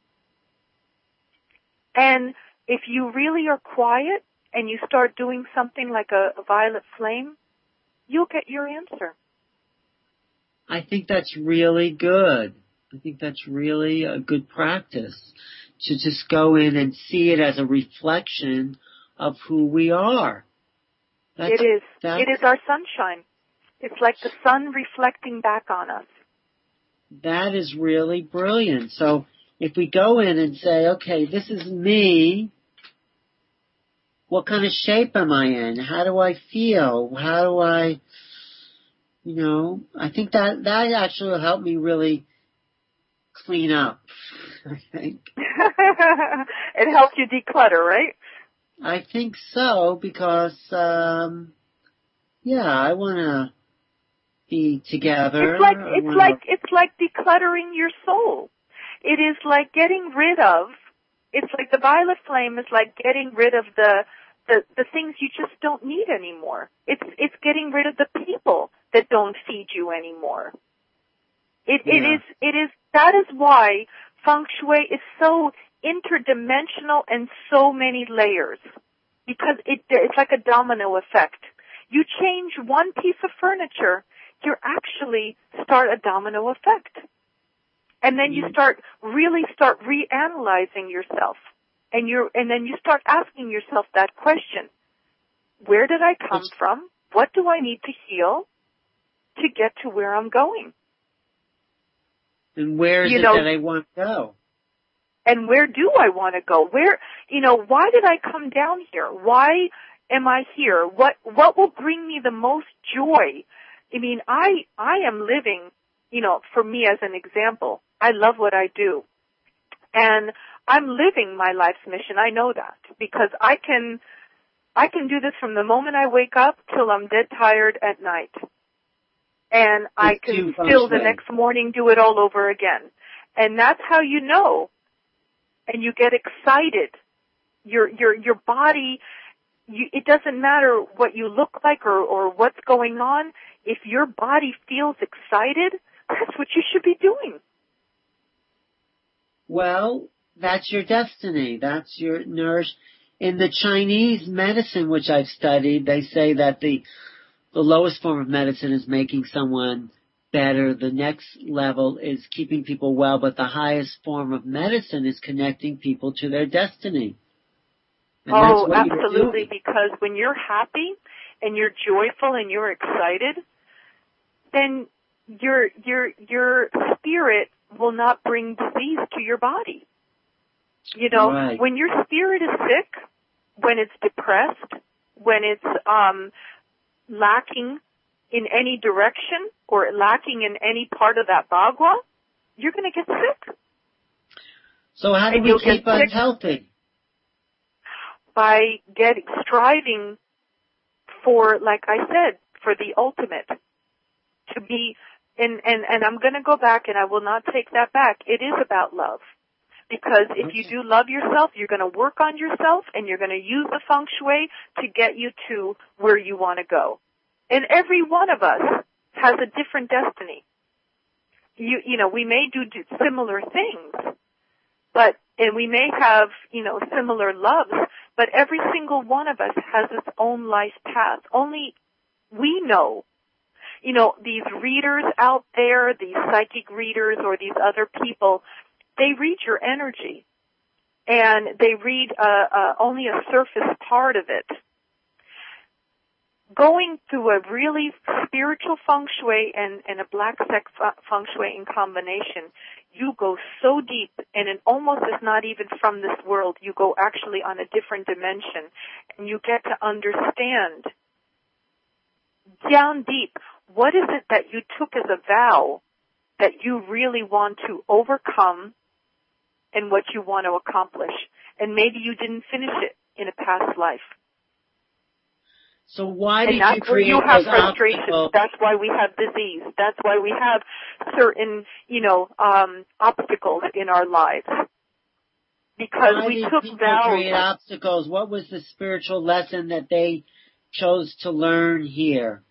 And if you really are quiet and you start doing something like a violet flame, you'll get your answer. I think that's really good. I think that's really a good practice, to just go in and see it as a reflection of who we are. It is our sunshine. It's like the sun reflecting back on us. That is really brilliant. So if we go in and say, okay, this is me, what kind of shape am I in? How do I feel? How do I, I think that actually will help me really clean up, I think. It helps you declutter, right? I think so, because, I want to be together. It's like decluttering your soul. It is like getting rid of, it's like the violet flame is like getting rid of the things you just don't need anymore. It's getting rid of the people that don't feed you anymore. It is, that is why feng shui is so interdimensional and so many layers. Because it's like a domino effect. You change one piece of furniture, you actually start a domino effect. And then you start reanalyzing yourself. And then you start asking yourself that question. Where did I come from? What do I need to heal to get to where I'm going? And where is it that I want to go? And where do I want to go? Why did I come down here? Why am I here? What will bring me the most joy? I am living, for me as an example, I love what I do. And I'm living my life's mission. I know that because I can I can do this from the moment I wake up till I'm dead tired at night. And I can still the next morning do it all over again. And that's how you know. And you get excited. Your body, it doesn't matter what you look like or what's going on. If your body feels excited, that's what you should be doing. Well, that's your destiny. That's your nourish. In the Chinese medicine, which I've studied, they say that the lowest form of medicine is making someone better. The next level is keeping people well, but the highest form of medicine is connecting people to their destiny. And absolutely, because when you're happy and you're joyful and you're excited, then your spirit will not bring disease to your body. You know, right. When your spirit is sick, when it's depressed, when it's lacking in any direction or lacking in any part of that bagua, you're going to get sick. So how do we keep us healthy? By striving for, like I said, for the ultimate. To be, and I'm going to go back and I will not take that back. It is about love. Because if you do love yourself, you're going to work on yourself and you're going to use the feng shui to get you to where you want to go. And every one of us has a different destiny. You know, we may do similar things, and we may have, similar loves, but every single one of us has its own life path. Only we know. These readers out there, these psychic readers or these other people, they read your energy, and they read only a surface part of it. Going through a really spiritual feng shui and a black sect feng shui in combination, you go so deep, and it almost is not even from this world. You go actually on a different dimension, and you get to understand down deep, what is it that you took as a vow that you really want to overcome and what you want to accomplish. And maybe you didn't finish it in a past life. So why did you create you have those frustration. obstacles? That's why we have disease. That's why we have certain, obstacles in our lives. Because why we did took people vows. create obstacles? What was the spiritual lesson that they chose to learn here?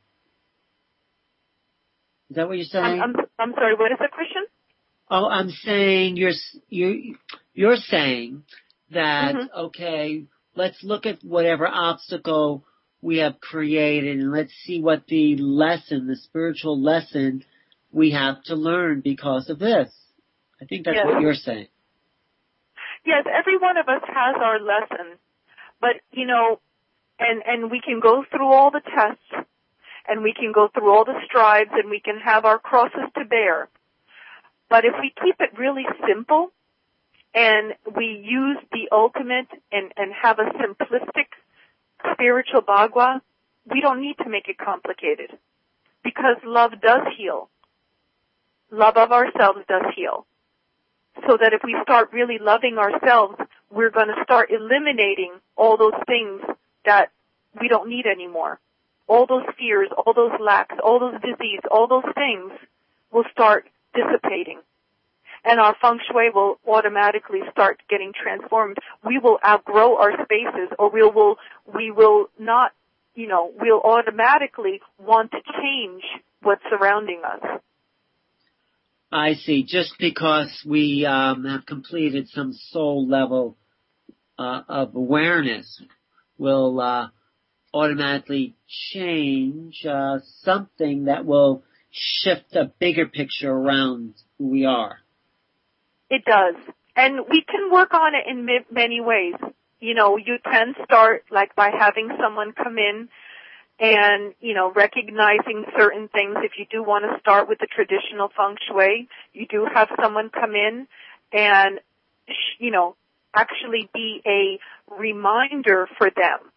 Is that what you're saying? I'm sorry, what is the question? Oh, I'm saying you're saying that, okay, let's look at whatever obstacle we have created and let's see what the spiritual lesson we have to learn because of this. I think that's what you're saying. Yes, every one of us has our lesson. But, and we can go through all the tests and we can go through all the strides and we can have our crosses to bear. But if we keep it really simple and we use the ultimate and have a simplistic spiritual bagua, we don't need to make it complicated because love does heal. Love of ourselves does heal. So that if we start really loving ourselves, we're going to start eliminating all those things that we don't need anymore. All those fears, all those lacks, all those disease, all those things will start dissipating. And our feng shui will automatically start getting transformed. We will outgrow our spaces, or we will not, we'll automatically want to change what's surrounding us. I see. Just because we have completed some soul level of awareness will automatically change something that will shift a bigger picture around who we are. It does. And we can work on it in many ways. You can start like by having someone come in and, recognizing certain things. If you do want to start with the traditional feng shui, you do have someone come in and, actually be a reminder for them.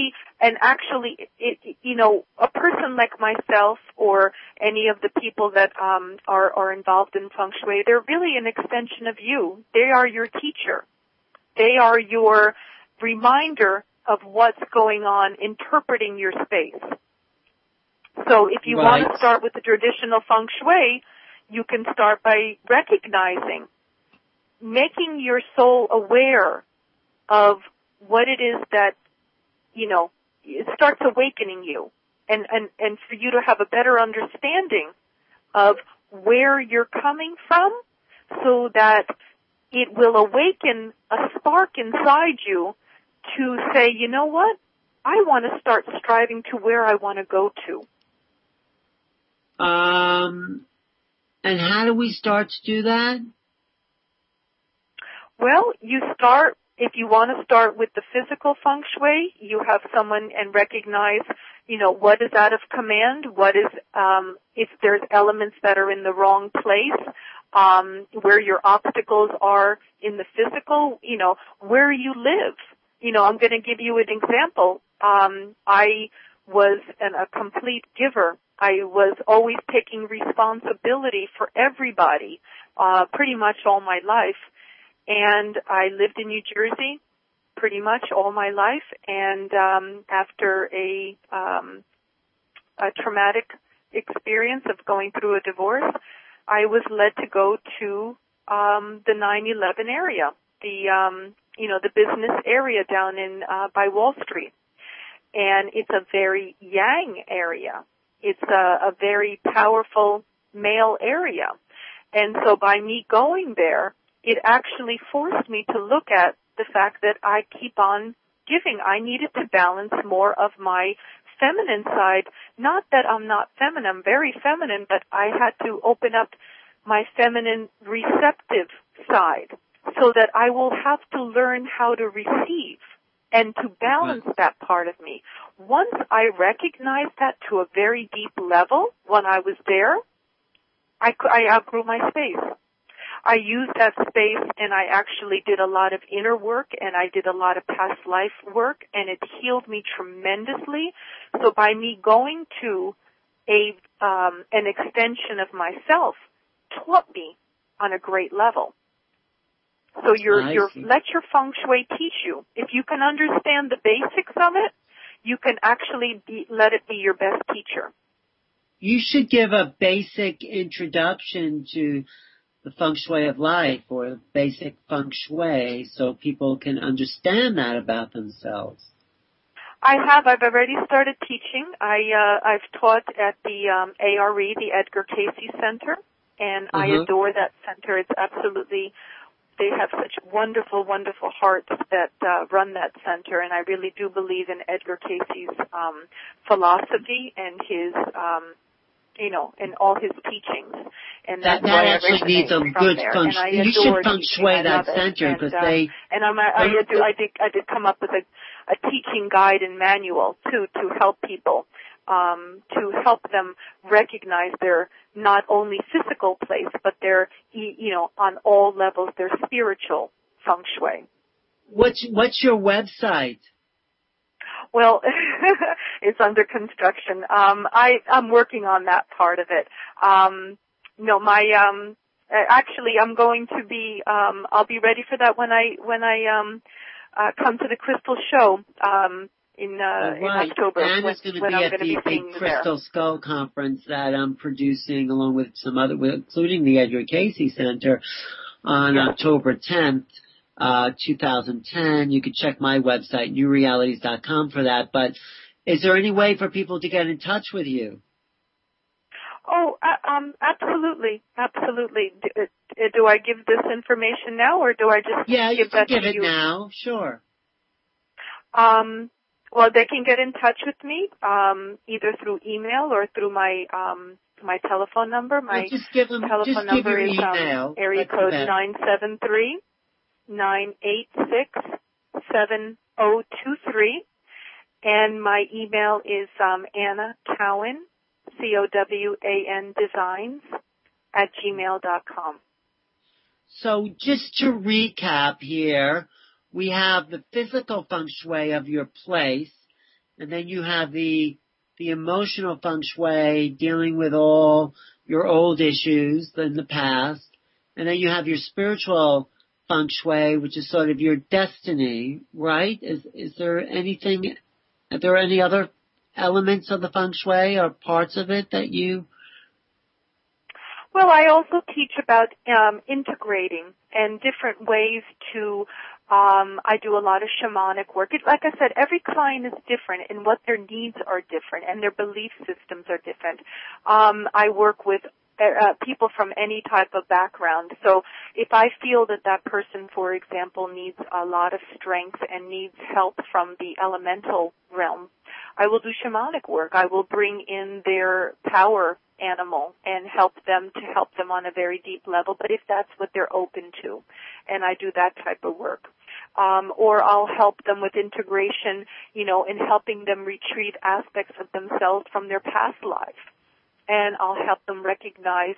A person like myself or any of the people that are involved in feng shui, they're really an extension of you. They are your teacher. They are your reminder of what's going on, interpreting your space. So if you want to start with the traditional feng shui, you can start by recognizing, making your soul aware of what it is that, it starts awakening you, and for you to have a better understanding of where you're coming from, so that it will awaken a spark inside you to say, you know what, I want to start striving to where I want to go to. And how do we start to do that? Well, if you want to start with the physical feng shui, you have someone and recognize, what is out of command, what is, if there's elements that are in the wrong place, where your obstacles are in the physical, where you live. I'm going to give you an example. I was a complete giver. I was always taking responsibility for everybody, pretty much all my life. And I lived in New Jersey pretty much all my life. And after a traumatic experience of going through a divorce, I was led to go to the 9/11 area, the business area down in by Wall Street. And it's a very yang area. It's a very powerful male area. And so by me going there, it actually forced me to look at the fact that I keep on giving. I needed to balance more of my feminine side. Not that I'm not feminine, I'm very feminine, but I had to open up my feminine receptive side so that I will have to learn how to receive and to balance that part of me. Once I recognized that to a very deep level when I was there, I outgrew my space. I used that space and I actually did a lot of inner work and I did a lot of past life work, and it healed me tremendously. So by me going to an extension of myself taught me on a great level. So let your feng shui teach you. If you can understand the basics of it, you can actually let it be your best teacher. You should give a basic introduction to the feng shui of life, or basic feng shui, so people can understand that about themselves. I've already started teaching. I've taught at the ARE, the Edgar Cayce Center, and I adore that center. It's absolutely, they have such wonderful, wonderful hearts that run that center, and I really do believe in Edgar Cayce's philosophy and his and all his teachings. And that's that actually needs some good feng shui. You should feng shui that center, because I did come up with a teaching guide and manual too, to help people, to help them recognize their not only physical place, but their, on all levels, their spiritual feng shui. What's your website? Well, it's under construction. I'm working on that part of it. Actually, I'm going to be, I'll be ready for that when I come to the Crystal Show, in October. Anna's going to be at the big Crystal Skull Conference that I'm producing along with some other, including the Edgar Cayce Center, on October 10th. 2010. You can check my website, newrealities.com, for that. But is there any way for people to get in touch with you? Oh, absolutely, absolutely. Do I give this information now, or do I just give that to you? Yeah, you can give it now. Sure. Well, they can get in touch with me either through email or through my my telephone number. My telephone number is area code 973-986-7023, and my email is Anna Cowan, COWAN Designs @gmail.com. So just to recap here, we have the physical feng shui of your place, and then you have the emotional feng shui dealing with all your old issues in the past, and then you have your spiritual feng shui, which is sort of your destiny, right? Is there anything, are there any other elements of the feng shui or parts of it that you... Well, I also teach about integrating and different ways to, I do a lot of shamanic work. Like I said, every client is different and what their needs are different and their belief systems are different. I work with people from any type of background. So if I feel that that person, for example, needs a lot of strength and needs help from the elemental realm, I will do shamanic work. I will bring in their power animal and help them on a very deep level, but if that's what they're open to, and I do that type of work. Or I'll help them with integration, in helping them retrieve aspects of themselves from their past life. And I'll help them recognize,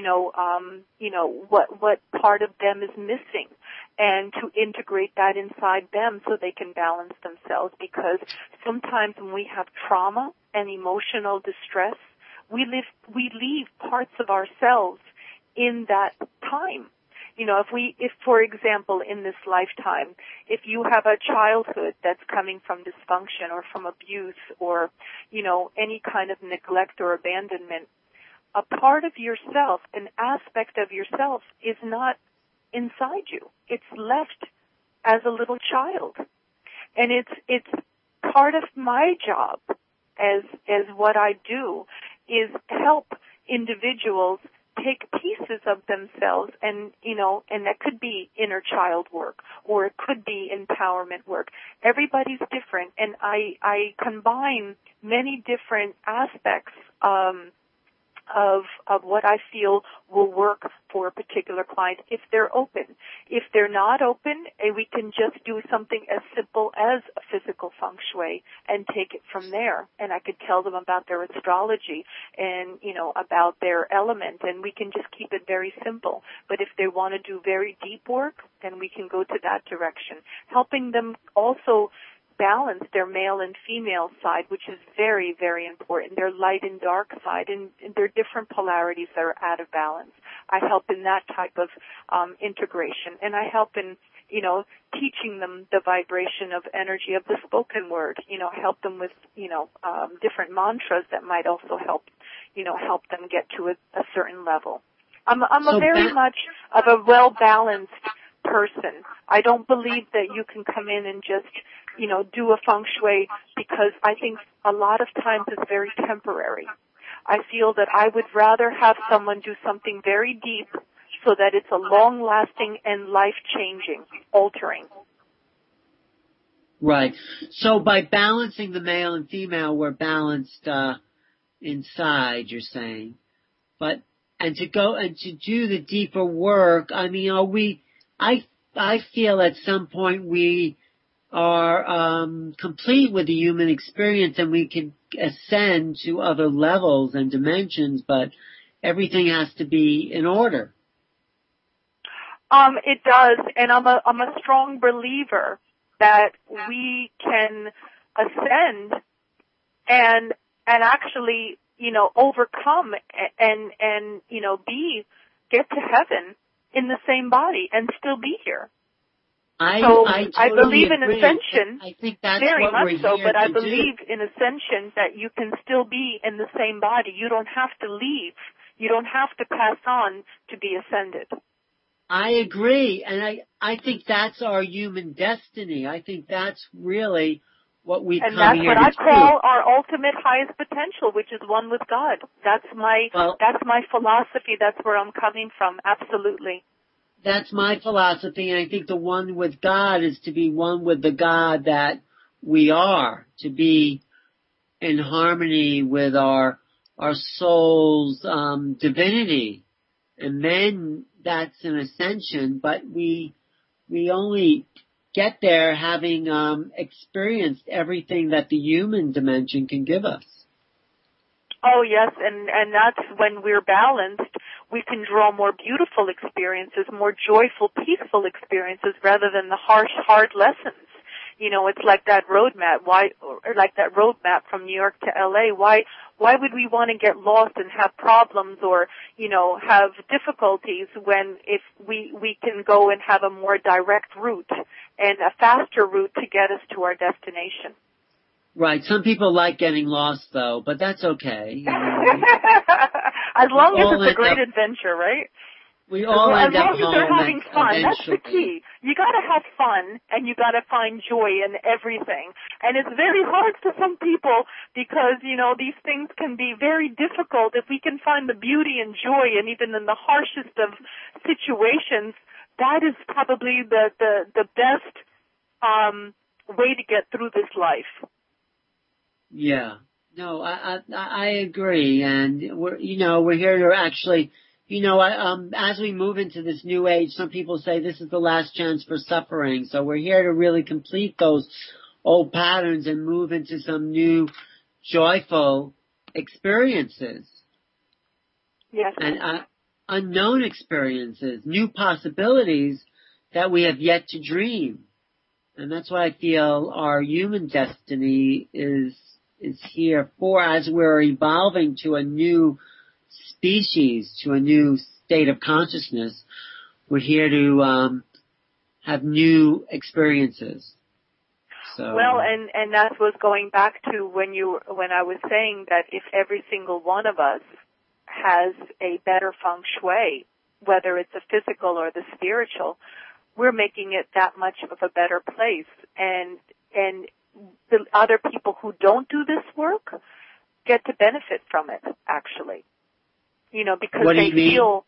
what part of them is missing, and to integrate that inside them so they can balance themselves. Because sometimes when we have trauma and emotional distress, we leave parts of ourselves in that time. If for example, in this lifetime, if you have a childhood that's coming from dysfunction or from abuse or, any kind of neglect or abandonment, a part of yourself, an aspect of yourself is not inside you. It's left as a little child. And it's part of my job as what I do is help individuals take pieces of themselves and that could be inner child work or it could be empowerment work. Everybody's different, and I combine many different aspects of what I feel will work for a particular client if they're open. If they're not open, we can just do something as simple as a physical feng shui and take it from there. And I could tell them about their astrology and, about their element, and we can just keep it very simple. But if they want to do very deep work, then we can go to that direction, helping them also balance their male and female side, which is very, very important, their light and dark side, and their different polarities that are out of balance. I help in that type of integration, and I help in, teaching them the vibration of energy of the spoken word. I help them with, different mantras that might also help them get to a certain level. I'm very much of a well-balanced person. I don't believe that you can come in and just do a feng shui, because I think a lot of times it's very temporary. I feel that I would rather have someone do something very deep so that it's a long-lasting and life-changing, altering. Right. So by balancing the male and female, we're balanced inside, you're saying. And to do the deeper work, I mean, I feel at some point we are complete with the human experience and we can ascend to other levels and dimensions, but everything has to be in order. It does, and I'm a strong believer that we can ascend and actually, overcome and get to heaven in the same body and still be here. I totally believe in agree. ascension, I think that's very what much we're so, here but I to believe do. in ascension that you can still be in the same body. You don't have to leave. You don't have to pass on to be ascended. I agree, and I think that's our human destiny. I think that's really what we come here to do. And that's what I call our ultimate highest potential, which is one with God. That's my philosophy. That's where I'm coming from. Absolutely. That's my philosophy, and I think the one with God is to be one with the God that we are, to be in harmony with our soul's divinity. And then that's an ascension, but we only get there having experienced everything that the human dimension can give us. Oh, yes, and that's when we're balanced. We can draw more beautiful experiences, more joyful, peaceful experiences rather than the harsh, hard lessons. It's like that roadmap. Or like that roadmap from New York to LA. Why would we want to get lost and have problems or, have difficulties if we can go and have a more direct route and a faster route to get us to our destination? Right. Some people like getting lost, though, but that's okay. As long as it's a great adventure, right? We all end up home. As long as they're having fun, eventually. That's the key. You gotta have fun, and you gotta find joy in everything. And it's very hard for some people because, these things can be very difficult. If we can find the beauty and joy, and even in the harshest of situations, that is probably the best way to get through this life. Yeah. No, I agree. And we're here to actually, as we move into this new age, some people say this is the last chance for suffering. So we're here to really complete those old patterns and move into some new joyful experiences. Yes. And unknown experiences, new possibilities that we have yet to dream. And that's why I feel our human destiny is here for, as we're evolving to a new species, to a new state of consciousness. We're here to have new experiences. So. Well, and that was going back to when I was saying that if every single one of us has a better feng shui, whether it's the physical or the spiritual, we're making it that much of a better place. And the other people who don't do this work get to benefit from it, actually. Because they feel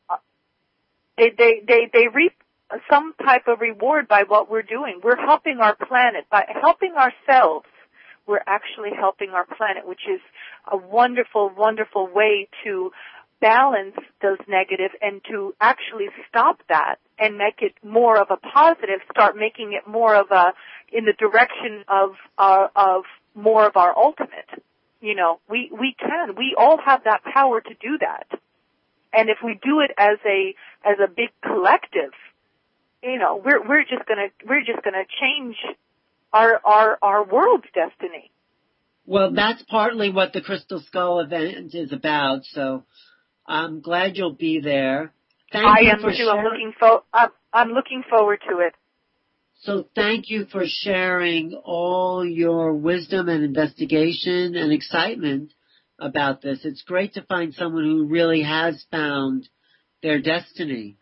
they reap some type of reward by what we're doing. We're helping our planet. By helping ourselves, we're actually helping our planet, which is a wonderful, wonderful way to balance those negative and to actually stop that and make it more of a positive, start making it more of in the direction of more of our ultimate. We all have that power to do that. And if we do it as a big collective, we're just gonna change our world's destiny. Well, that's partly what the Crystal Skull event is about, so I'm glad you'll be there. I am too. I'm looking forward to it. So thank you for sharing all your wisdom and investigation and excitement about this. It's great to find someone who really has found their destiny.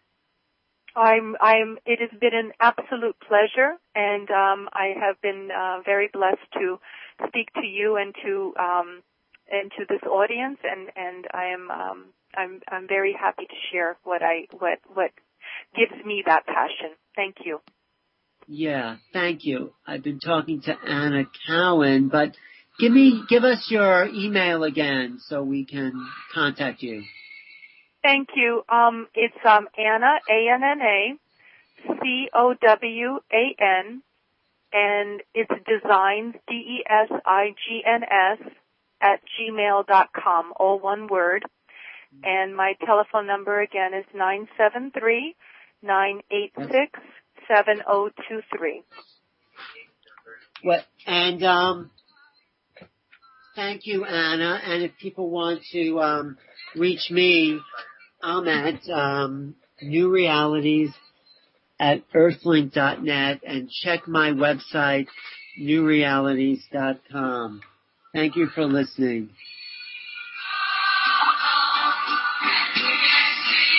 It has been an absolute pleasure, and I have been very blessed to speak to you and to this audience, and I'm very happy to share what gives me that passion. Thank you. Yeah, thank you. I've been talking to Anna Cowan, but give us your email again so we can contact you. Thank you. It's Anna, ANNA, COWAN, and it's designs, DESIGNS, @gmail.com, all one word. And my telephone number again is 973-986-7023. Well, and thank you, Anna. And if people want to reach me, I'm at New Realities at earthlink.net, and check my website, newrealities.com. Thank you for listening.